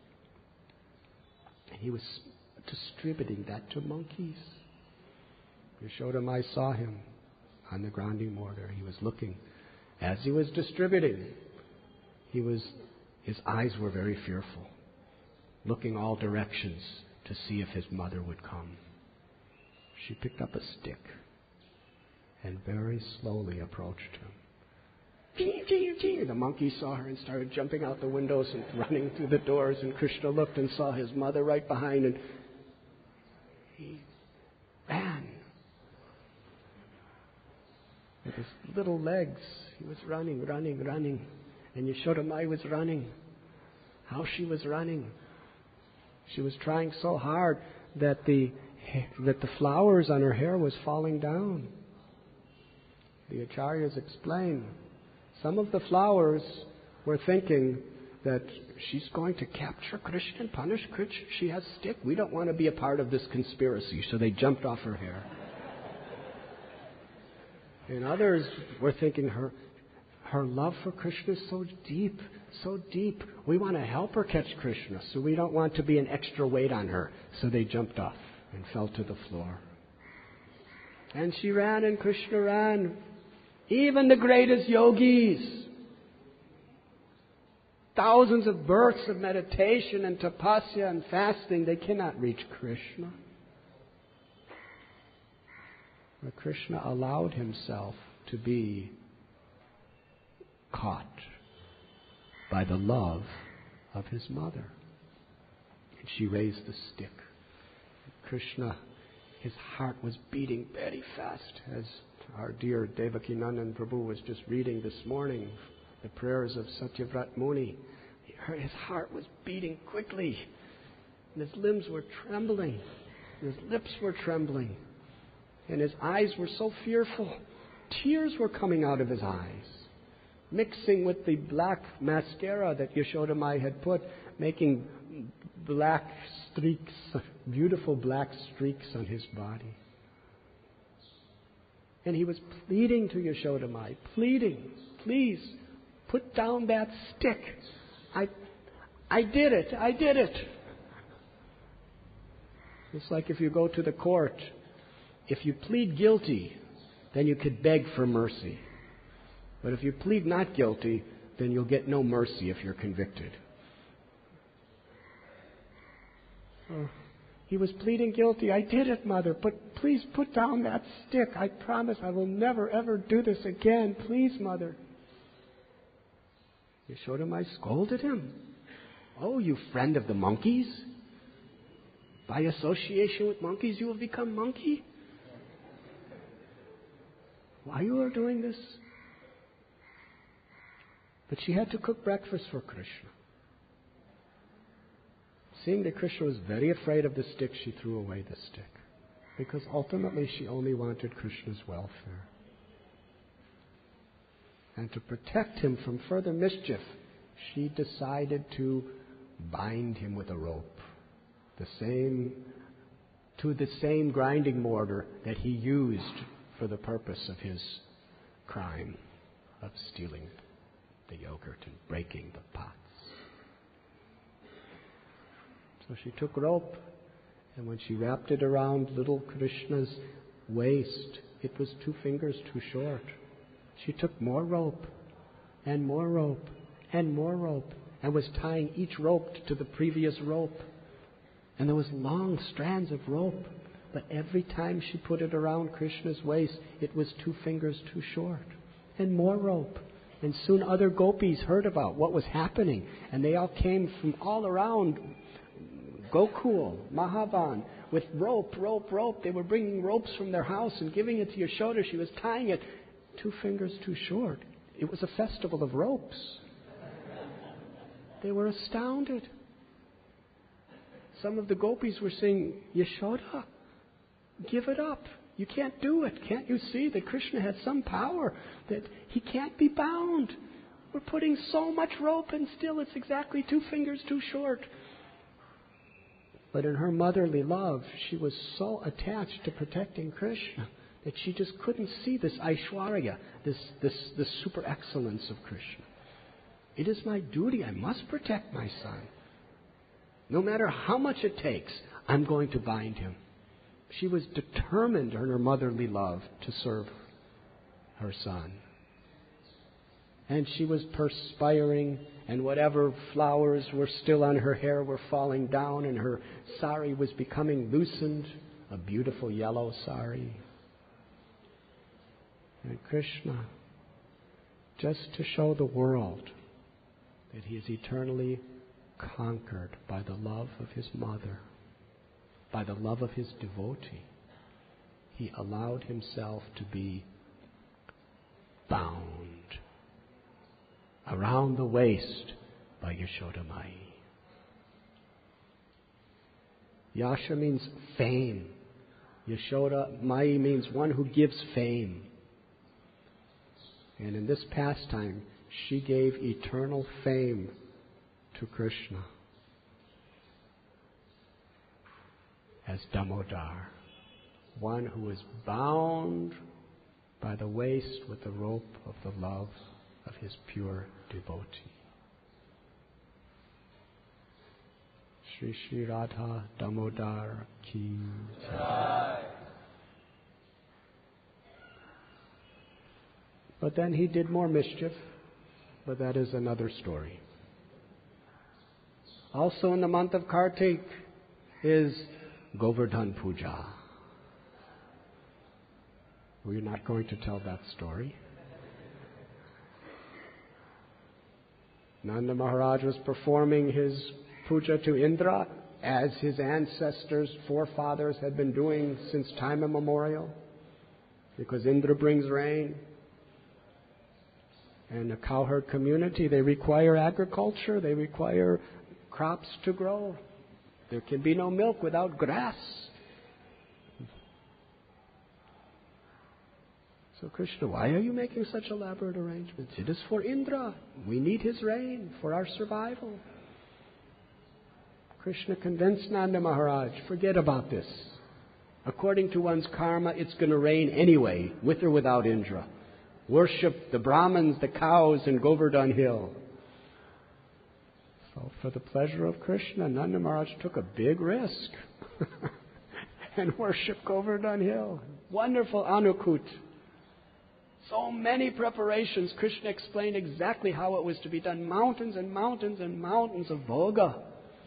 And he was distributing that to monkeys. Yashoda Mai saw him on the grounding mortar. He was looking. As he was distributing, he was, his eyes were very fearful, looking all directions to see if his mother would come. She picked up a stick and very slowly approached him. Gee, gee, gee. The monkey saw her and started jumping out the windows and running through the doors, and Krishna looked and saw his mother right behind, and he ran. With his little legs, he was running, running, running. And Yashoda Mai was running. How she was running. She was trying so hard that the that the flowers on her hair was falling down. The acharyas explain some of the flowers were thinking that she's going to capture Krishna and punish Krishna. She has a stick. We don't want to be a part of this conspiracy. So they jumped off her hair. And others were thinking her her love for Krishna is so deep, so deep. We want to help her catch Krishna, so we don't want to be an extra weight on her. So they jumped off and fell to the floor. And she ran and Krishna ran. Even the greatest yogis, thousands of births of meditation and tapasya and fasting, they cannot reach Krishna. But Krishna allowed himself to be caught by the love of his mother. And she raised the stick. Krishna, his heart was beating very fast, as our dear Devaki Nandan Prabhu was just reading this morning, the prayers of Satyavrat Muni. He heard his heart was beating quickly, and his limbs were trembling, and his lips were trembling, and his eyes were so fearful. Tears were coming out of his eyes, mixing with the black mascara that Yashoda Mai had put, making black streaks, beautiful black streaks on his body. And he was pleading to Yashoda Mai, pleading, please, put down that stick. I, I did it, I did it. It's like if you go to the court, if you plead guilty, then you could beg for mercy. But if you plead not guilty, then you'll get no mercy if you're convicted. Oh. He was pleading guilty. I did it, Mother, but please put down that stick. I promise I will never, ever do this again. Please, Mother. Yashoda Mai scolded him. Oh, you friend of the monkeys? By association with monkeys, you will become monkey? Why you are doing this? But she had to cook breakfast for Krishna. Seeing that Krishna was very afraid of the stick, she threw away the stick. Because ultimately she only wanted Krishna's welfare. And to protect him from further mischief, she decided to bind him with a rope. The same, to the same grinding mortar that he used for the purpose of his crime of stealing the yogurt and breaking the pots. So she took rope, and when she wrapped it around little Krishna's waist, it was two fingers too short. She took more rope, and more rope, and more rope, and was tying each rope to the previous rope. And there was long strands of rope. But every time she put it around Krishna's waist, it was two fingers too short. And more rope. And soon other gopis heard about what was happening. And they all came from all around Gokul, Mahavan, with rope, rope, rope. They were bringing ropes from their house and giving it to Yashoda. She was tying it two fingers too short. It was a festival of ropes. They were astounded. Some of the gopis were saying, Yashoda, give it up. You can't do it. Can't you see that Krishna has some power, that he can't be bound? We're putting so much rope and still it's exactly two fingers too short. But in her motherly love, she was so attached to protecting Krishna that she just couldn't see this Aishwarya, this, this, this super excellence of Krishna. It is my duty. I must protect my son. No matter how much it takes, I'm going to bind him. She was determined in her motherly love to serve her son. And she was perspiring, and whatever flowers were still on her hair were falling down, and her sari was becoming loosened, a beautiful yellow sari. And Krishna, just to show the world that he is eternally conquered by the love of his mother, by the love of his devotee, he allowed himself to be bound around the waist by Yashoda Mai. Yasha means fame. Yashoda Mai means one who gives fame. And in this pastime, she gave eternal fame to Krishna as Damodar, one who is bound by the waist with the rope of the love of his pure devotee. Shri Shri Radha Damodar Ki Jai. But then he did more mischief, but that is another story. Also in the month of Kartik is Govardhan Puja. We're not going to tell that story. Nanda Maharaj was performing his puja to Indra as his ancestors, forefathers had been doing since time immemorial, because Indra brings rain. And the cowherd community, they require agriculture, they require crops to grow. There can be no milk without grass. So Krishna, why are you making such elaborate arrangements? It is for Indra. We need his rain for our survival. Krishna convinced Nanda Maharaj, forget about this. According to one's karma, it's going to rain anyway, with or without Indra. Worship the Brahmins, the cows, in Govardhan Hill. So for the pleasure of Krishna, Nanda Maharaj took a big risk and worshipped Govardhan Hill. Wonderful Anukut. So many preparations. Krishna explained exactly how it was to be done. Mountains and mountains and mountains of bhoga.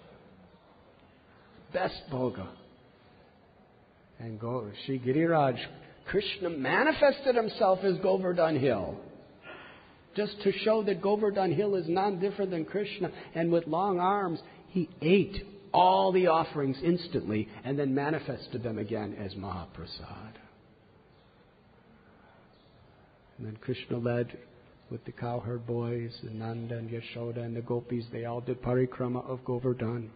Best bhoga. And go, Shri Giriraj, Krishna manifested himself as Govardhan Hill, just to show that Govardhan Hill is none different than Krishna. And with long arms, he ate all the offerings instantly and then manifested them again as Mahaprasad. And then Krishna led with the cowherd boys, and Nanda and Yashoda and the gopis. They all did parikrama of Govardhan.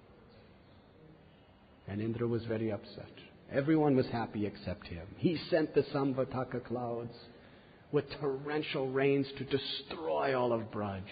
And Indra was very upset. Everyone was happy except him. He sent the Samvataka clouds with torrential rains to destroy all of Braj.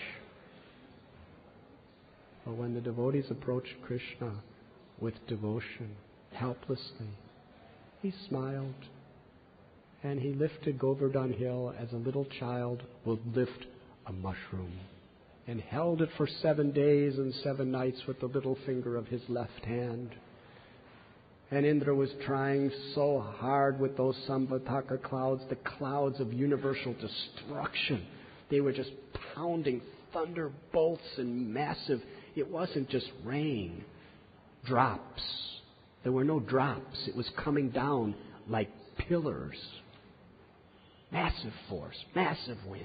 But when the devotees approached Krishna with devotion, helplessly, he smiled. And he lifted Govardhan Hill as a little child would lift a mushroom, and held it for seven days and seven nights with the little finger of his left hand. And Indra was trying so hard with those Samvataka clouds, the clouds of universal destruction. They were just pounding thunderbolts and massive. It wasn't just rain. drops. There were no drops. It was coming down like pillars. Massive force, massive winds.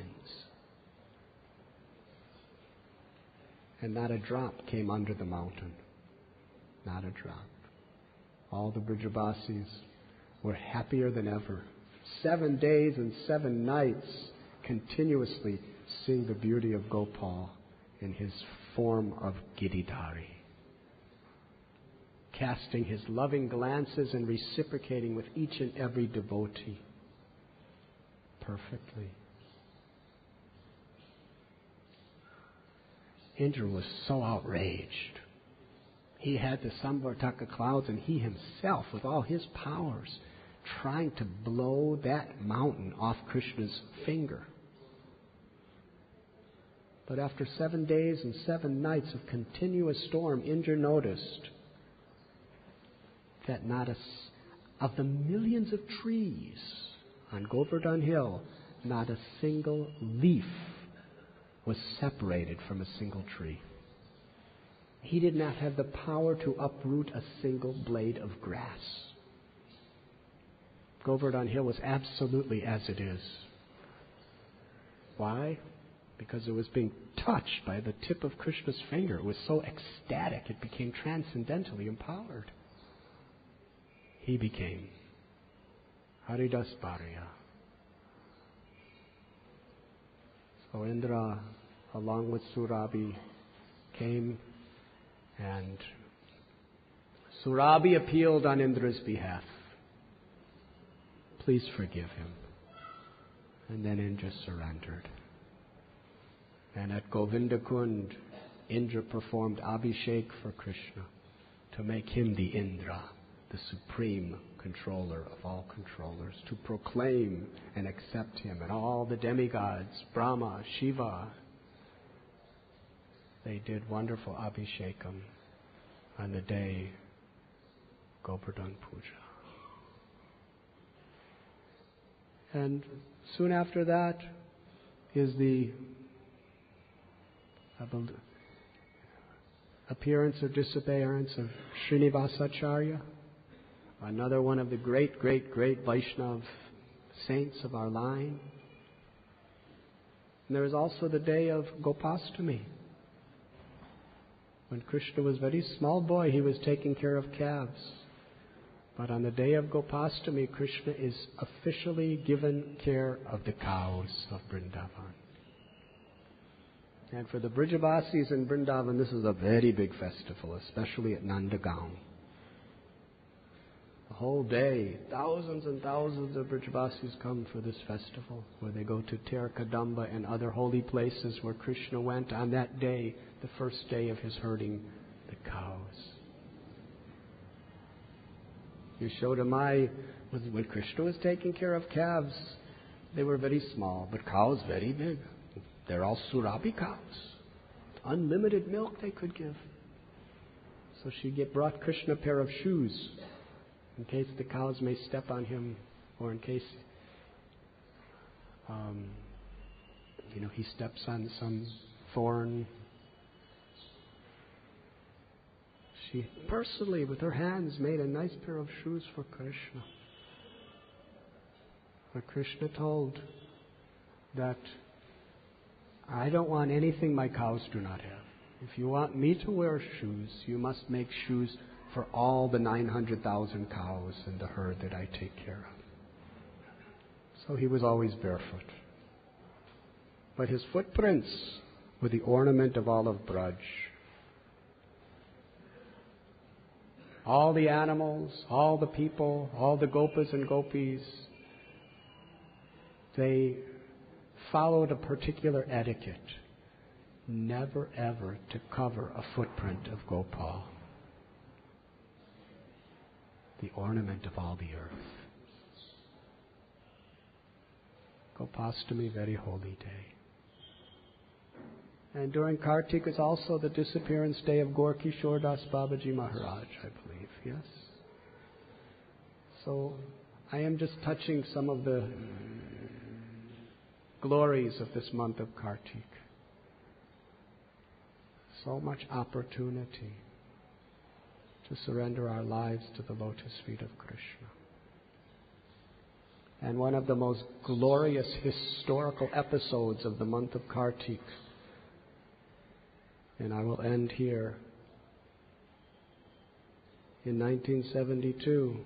And not a drop came under the mountain. Not a drop. All the Brijabasis were happier than ever. Seven days and seven nights continuously seeing the beauty of Gopal in his form of Giridhari, casting his loving glances and reciprocating with each and every devotee perfectly. Indra was so outraged. He had the Samvartaka clouds, and he himself, with all his powers, trying to blow that mountain off Krishna's finger. But after seven days and seven nights of continuous storm, Indra noticed that not a, of the millions of trees on Govardhan Hill, not a single leaf was separated from a single tree. He did not have the power to uproot a single blade of grass. Govardhan Hill was absolutely as it is. Why? Because it was being touched by the tip of Krishna's finger. It was so ecstatic, it became transcendentally empowered. He became Haridas Bharya. So Indra, along with Surabhi, came, and Surabhi appealed on Indra's behalf. Please forgive him. And then Indra surrendered. And at Govinda Kund, Indra performed Abhishek for Krishna to make him the Indra, the supreme controller of all controllers, to proclaim and accept him. And all the demigods, Brahma, Shiva, they did wonderful Abhishekam on the day Govardhan Puja. And soon after that is the appearance or disappearance of Srinivasacharya, another one of the great, great, great Vaishnav saints of our line. And there is also the day of Gopastami. When Krishna was a very small boy, he was taking care of calves. But on the day of Gopastami, Krishna is officially given care of the cows of Vrindavan. And for the Brijabasis in Vrindavan, this is a very big festival, especially at Nandagaon. The whole day, thousands and thousands of Brijabasis come for this festival, where they go to Terkadamba and other holy places where Krishna went on that day, the first day of his herding the cows. Yashoda, when Krishna was taking care of calves, they were very small, but cows very big. They're all Surabhi cows. Unlimited milk they could give. So she get, brought Krishna a pair of shoes in case the cows may step on him, or in case um, you know he steps on some thorn. She personally, with her hands, made a nice pair of shoes for Krishna. But Krishna told that I don't want anything my cows do not have. If you want me to wear shoes, you must make shoes for all the nine hundred thousand cows in the herd that I take care of. So he was always barefoot. But his footprints were the ornament of all of Braj. All the animals, all the people, all the gopas and gopis, they followed a particular etiquette. Never ever to cover a footprint of Gopal, the ornament of all the earth. Gopastami, very holy day. And during Kartik is also the disappearance day of Gaur Kishore Das Babaji Maharaj, I believe, yes? So I am just touching some of the glories of this month of Kartik. So much opportunity to surrender our lives to the lotus feet of Krishna. And one of the most glorious historical episodes of the month of Kartik, and I will end here. In nineteen seventy-two,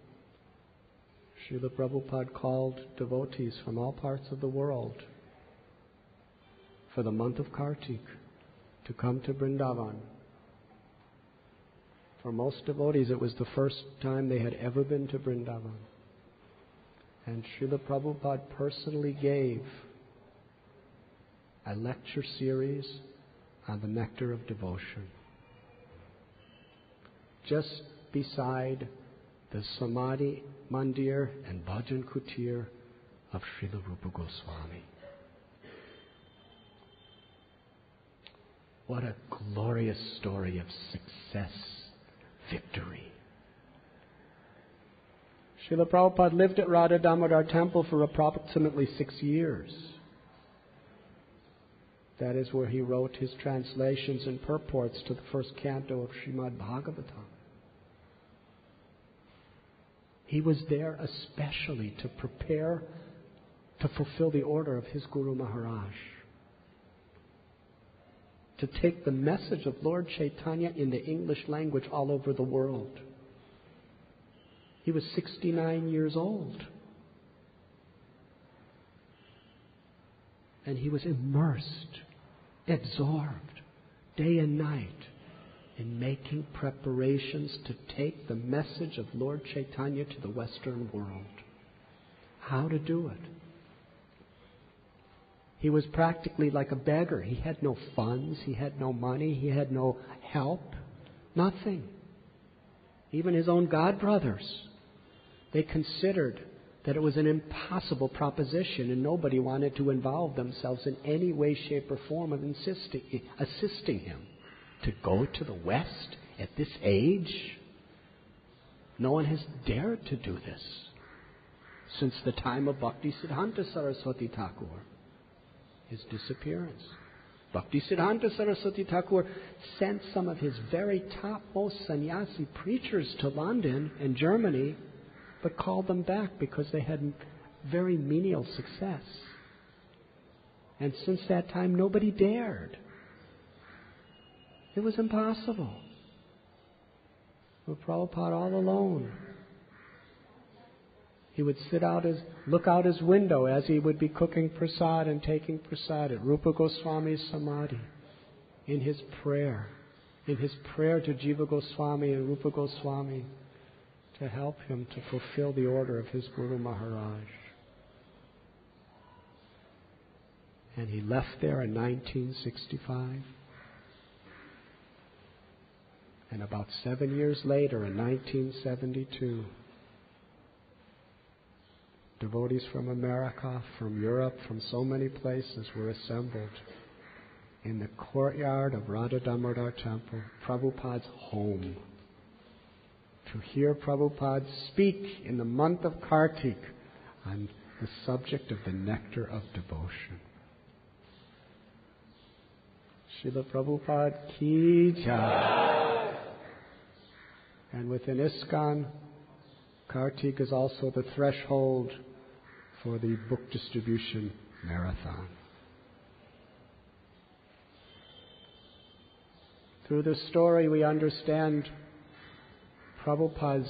Srila Prabhupada called devotees from all parts of the world for the month of Kartik to come to Vrindavan. For most devotees, it was the first time they had ever been to Vrindavan. And Srila Prabhupada personally gave a lecture series on the nectar of devotion, just beside the Samadhi Mandir and Bhajan Kutir of Srila Rupa Goswami. What a glorious story of success, victory. Srila Prabhupada lived at Radha Damodar Temple for approximately six years. That is where he wrote his translations and purports to the first canto of Srimad Bhagavatam. He was there especially to prepare to fulfill the order of his Guru Maharaj, to take the message of Lord Chaitanya in the English language all over the world. He was sixty-nine years old. And he was immersed, absorbed, day and night, in making preparations to take the message of Lord Chaitanya to the Western world. How to do it? He was practically like a beggar. He had no funds, he had no money, he had no help, nothing. Even his own godbrothers, they considered that it was an impossible proposition and nobody wanted to involve themselves in any way, shape, or form of insisting, assisting him. To go to the West at this age? No one has dared to do this since the time of Bhaktisiddhanta Saraswati Thakur, his disappearance. Bhaktisiddhanta Saraswati Thakur sent some of his very topmost sannyasi preachers to London and Germany, but called them back because they had very menial success. And since that time, nobody dared. It was impossible. With Prabhupada all alone. He would sit out his, look out his window as he would be cooking prasad and taking prasad at Rupa Goswami's Samadhi, in his prayer, in his prayer to Jiva Goswami and Rupa Goswami to help him to fulfill the order of his Guru Maharaj. And he left there in nineteen sixty-five. And about seven years later, in nineteen seventy-two, devotees from America, from Europe, from so many places were assembled in the courtyard of Radha Damodar Temple, Prabhupada's home, to hear Prabhupada speak in the month of Kartik on the subject of the nectar of devotion. Srila Prabhupada ki jai. And within ISKCON, Kartik is also the threshold for the book distribution marathon. Through this story, we understand Prabhupada's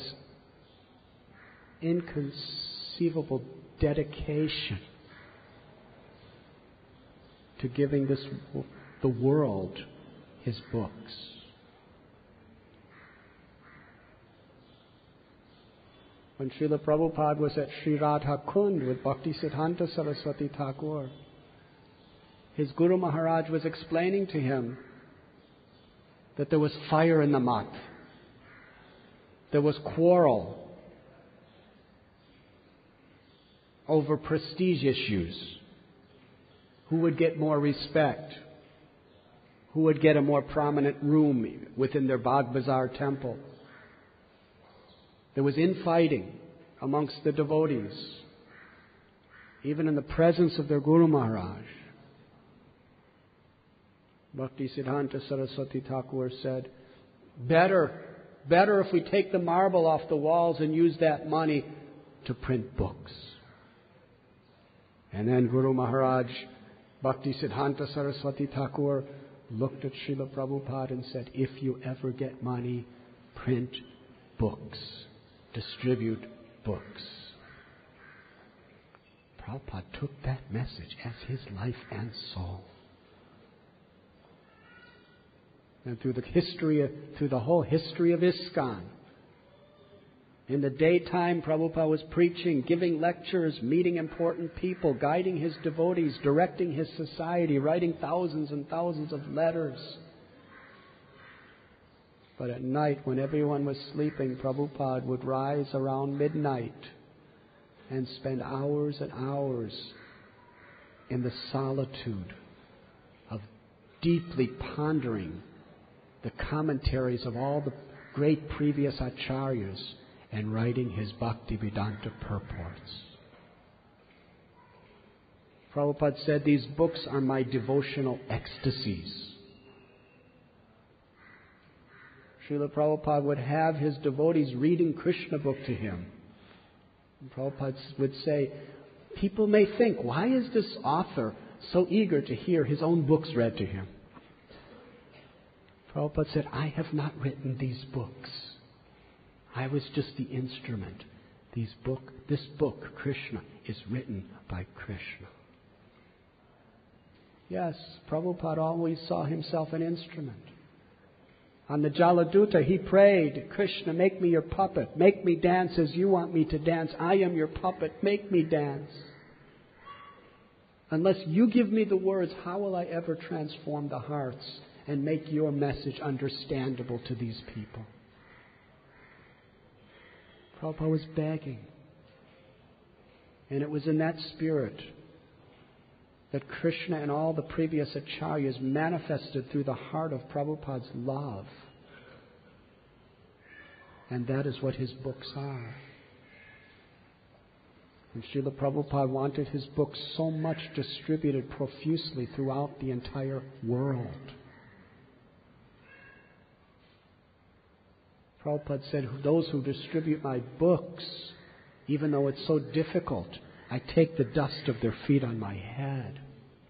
inconceivable dedication to giving this the world his books. When Srila Prabhupada was at Sri Radha Kund with Bhaktisiddhanta Saraswati Thakur, his Guru Maharaj was explaining to him that there was fire in the mat. There was quarrel over prestige issues. Who would get more respect? Who would get a more prominent room within their Bagh Bazaar temple? There was infighting amongst the devotees, even in the presence of their Guru Maharaj. Bhaktisiddhanta Saraswati Thakur said, better, Better if we take the marble off the walls and use that money to print books. And then Guru Maharaj Bhaktisiddhanta Saraswati Thakur looked at Srila Prabhupada and said, if you ever get money, print books, distribute books. Prabhupada took that message as his life and soul. And through the history, of, through the whole history of ISKCON, in the daytime, Prabhupada was preaching, giving lectures, meeting important people, guiding his devotees, directing his society, writing thousands and thousands of letters. But at night, when everyone was sleeping, Prabhupada would rise around midnight and spend hours and hours in the solitude of deeply pondering the commentaries of all the great previous acharyas and writing his Bhaktivedanta purports. Prabhupada said, these books are my devotional ecstasies. Srila Prabhupada would have his devotees reading Krishna book to him. And Prabhupada would say, people may think, why is this author so eager to hear his own books read to him? Prabhupada said, I have not written these books. I was just the instrument. These book, this book, Krishna, is written by Krishna. Yes, Prabhupada always saw himself an instrument. On the Jaladuta, he prayed, Krishna, make me your puppet. Make me dance as you want me to dance. I am your puppet. Make me dance. Unless you give me the words, how will I ever transform the hearts and make your message understandable to these people? Prabhupada was begging. And it was in that spirit that Krishna and all the previous acharyas manifested through the heart of Prabhupada's love. And that is what his books are. And Srila Prabhupada wanted his books so much distributed profusely throughout the entire world. Prabhupada said, those who distribute my books, even though it's so difficult, I take the dust of their feet on my head.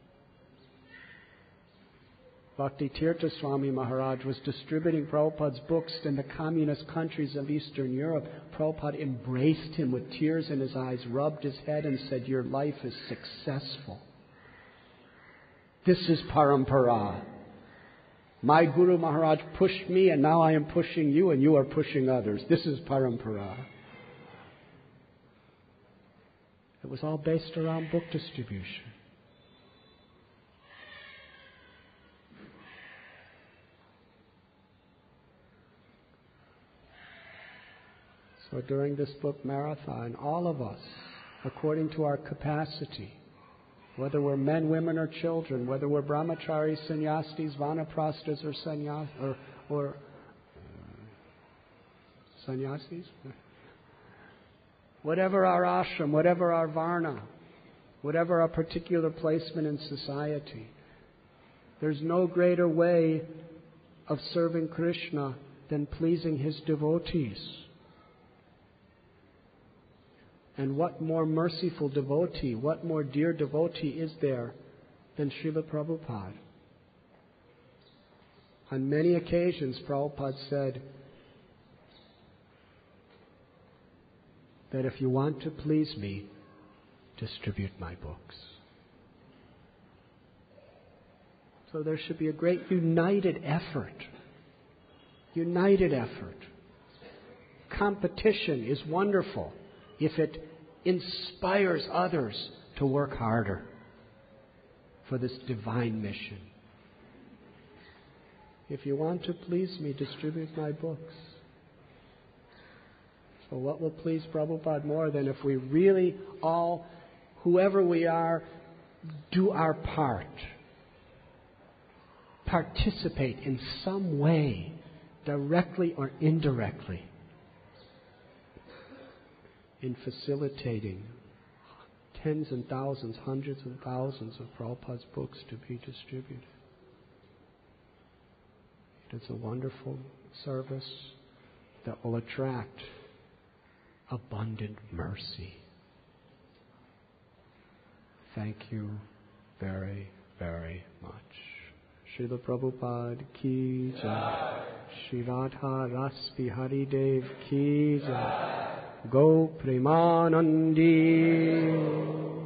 Bhakti Tirtha Swami Maharaj was distributing Prabhupada's books in the communist countries of Eastern Europe. Prabhupada embraced him with tears in his eyes, rubbed his head and said, your life is successful. This is parampara. My Guru Maharaj pushed me and now I am pushing you and you are pushing others. This is parampara. It was all based around book distribution. So during this book marathon, all of us, according to our capacity, whether we're men, women, or children, whether we're brahmacharis, sannyasis, vanaprasthas, or sannyas, or, or uh, sannyasis, whatever our ashram, whatever our varna, whatever our particular placement in society, there's no greater way of serving Krishna than pleasing his devotees. And what more merciful devotee, what more dear devotee is there than Srila Prabhupada? On many occasions, Prabhupada said that if you want to please me, distribute my books. So there should be a great united effort. United effort. Competition is wonderful if it inspires others to work harder for this divine mission. If you want to please me, distribute my books. So what will please Prabhupada more than if we really all, whoever we are, do our part? Participate in some way, directly or indirectly, in facilitating tens and thousands, hundreds and thousands of Prabhupada's books to be distributed. It is a wonderful service. that will attract abundant mercy. Thank you very, very much. Srila Prabhupada ki jai. Shri Radha Ras Bihari Dev ki jai. Go Premanandi.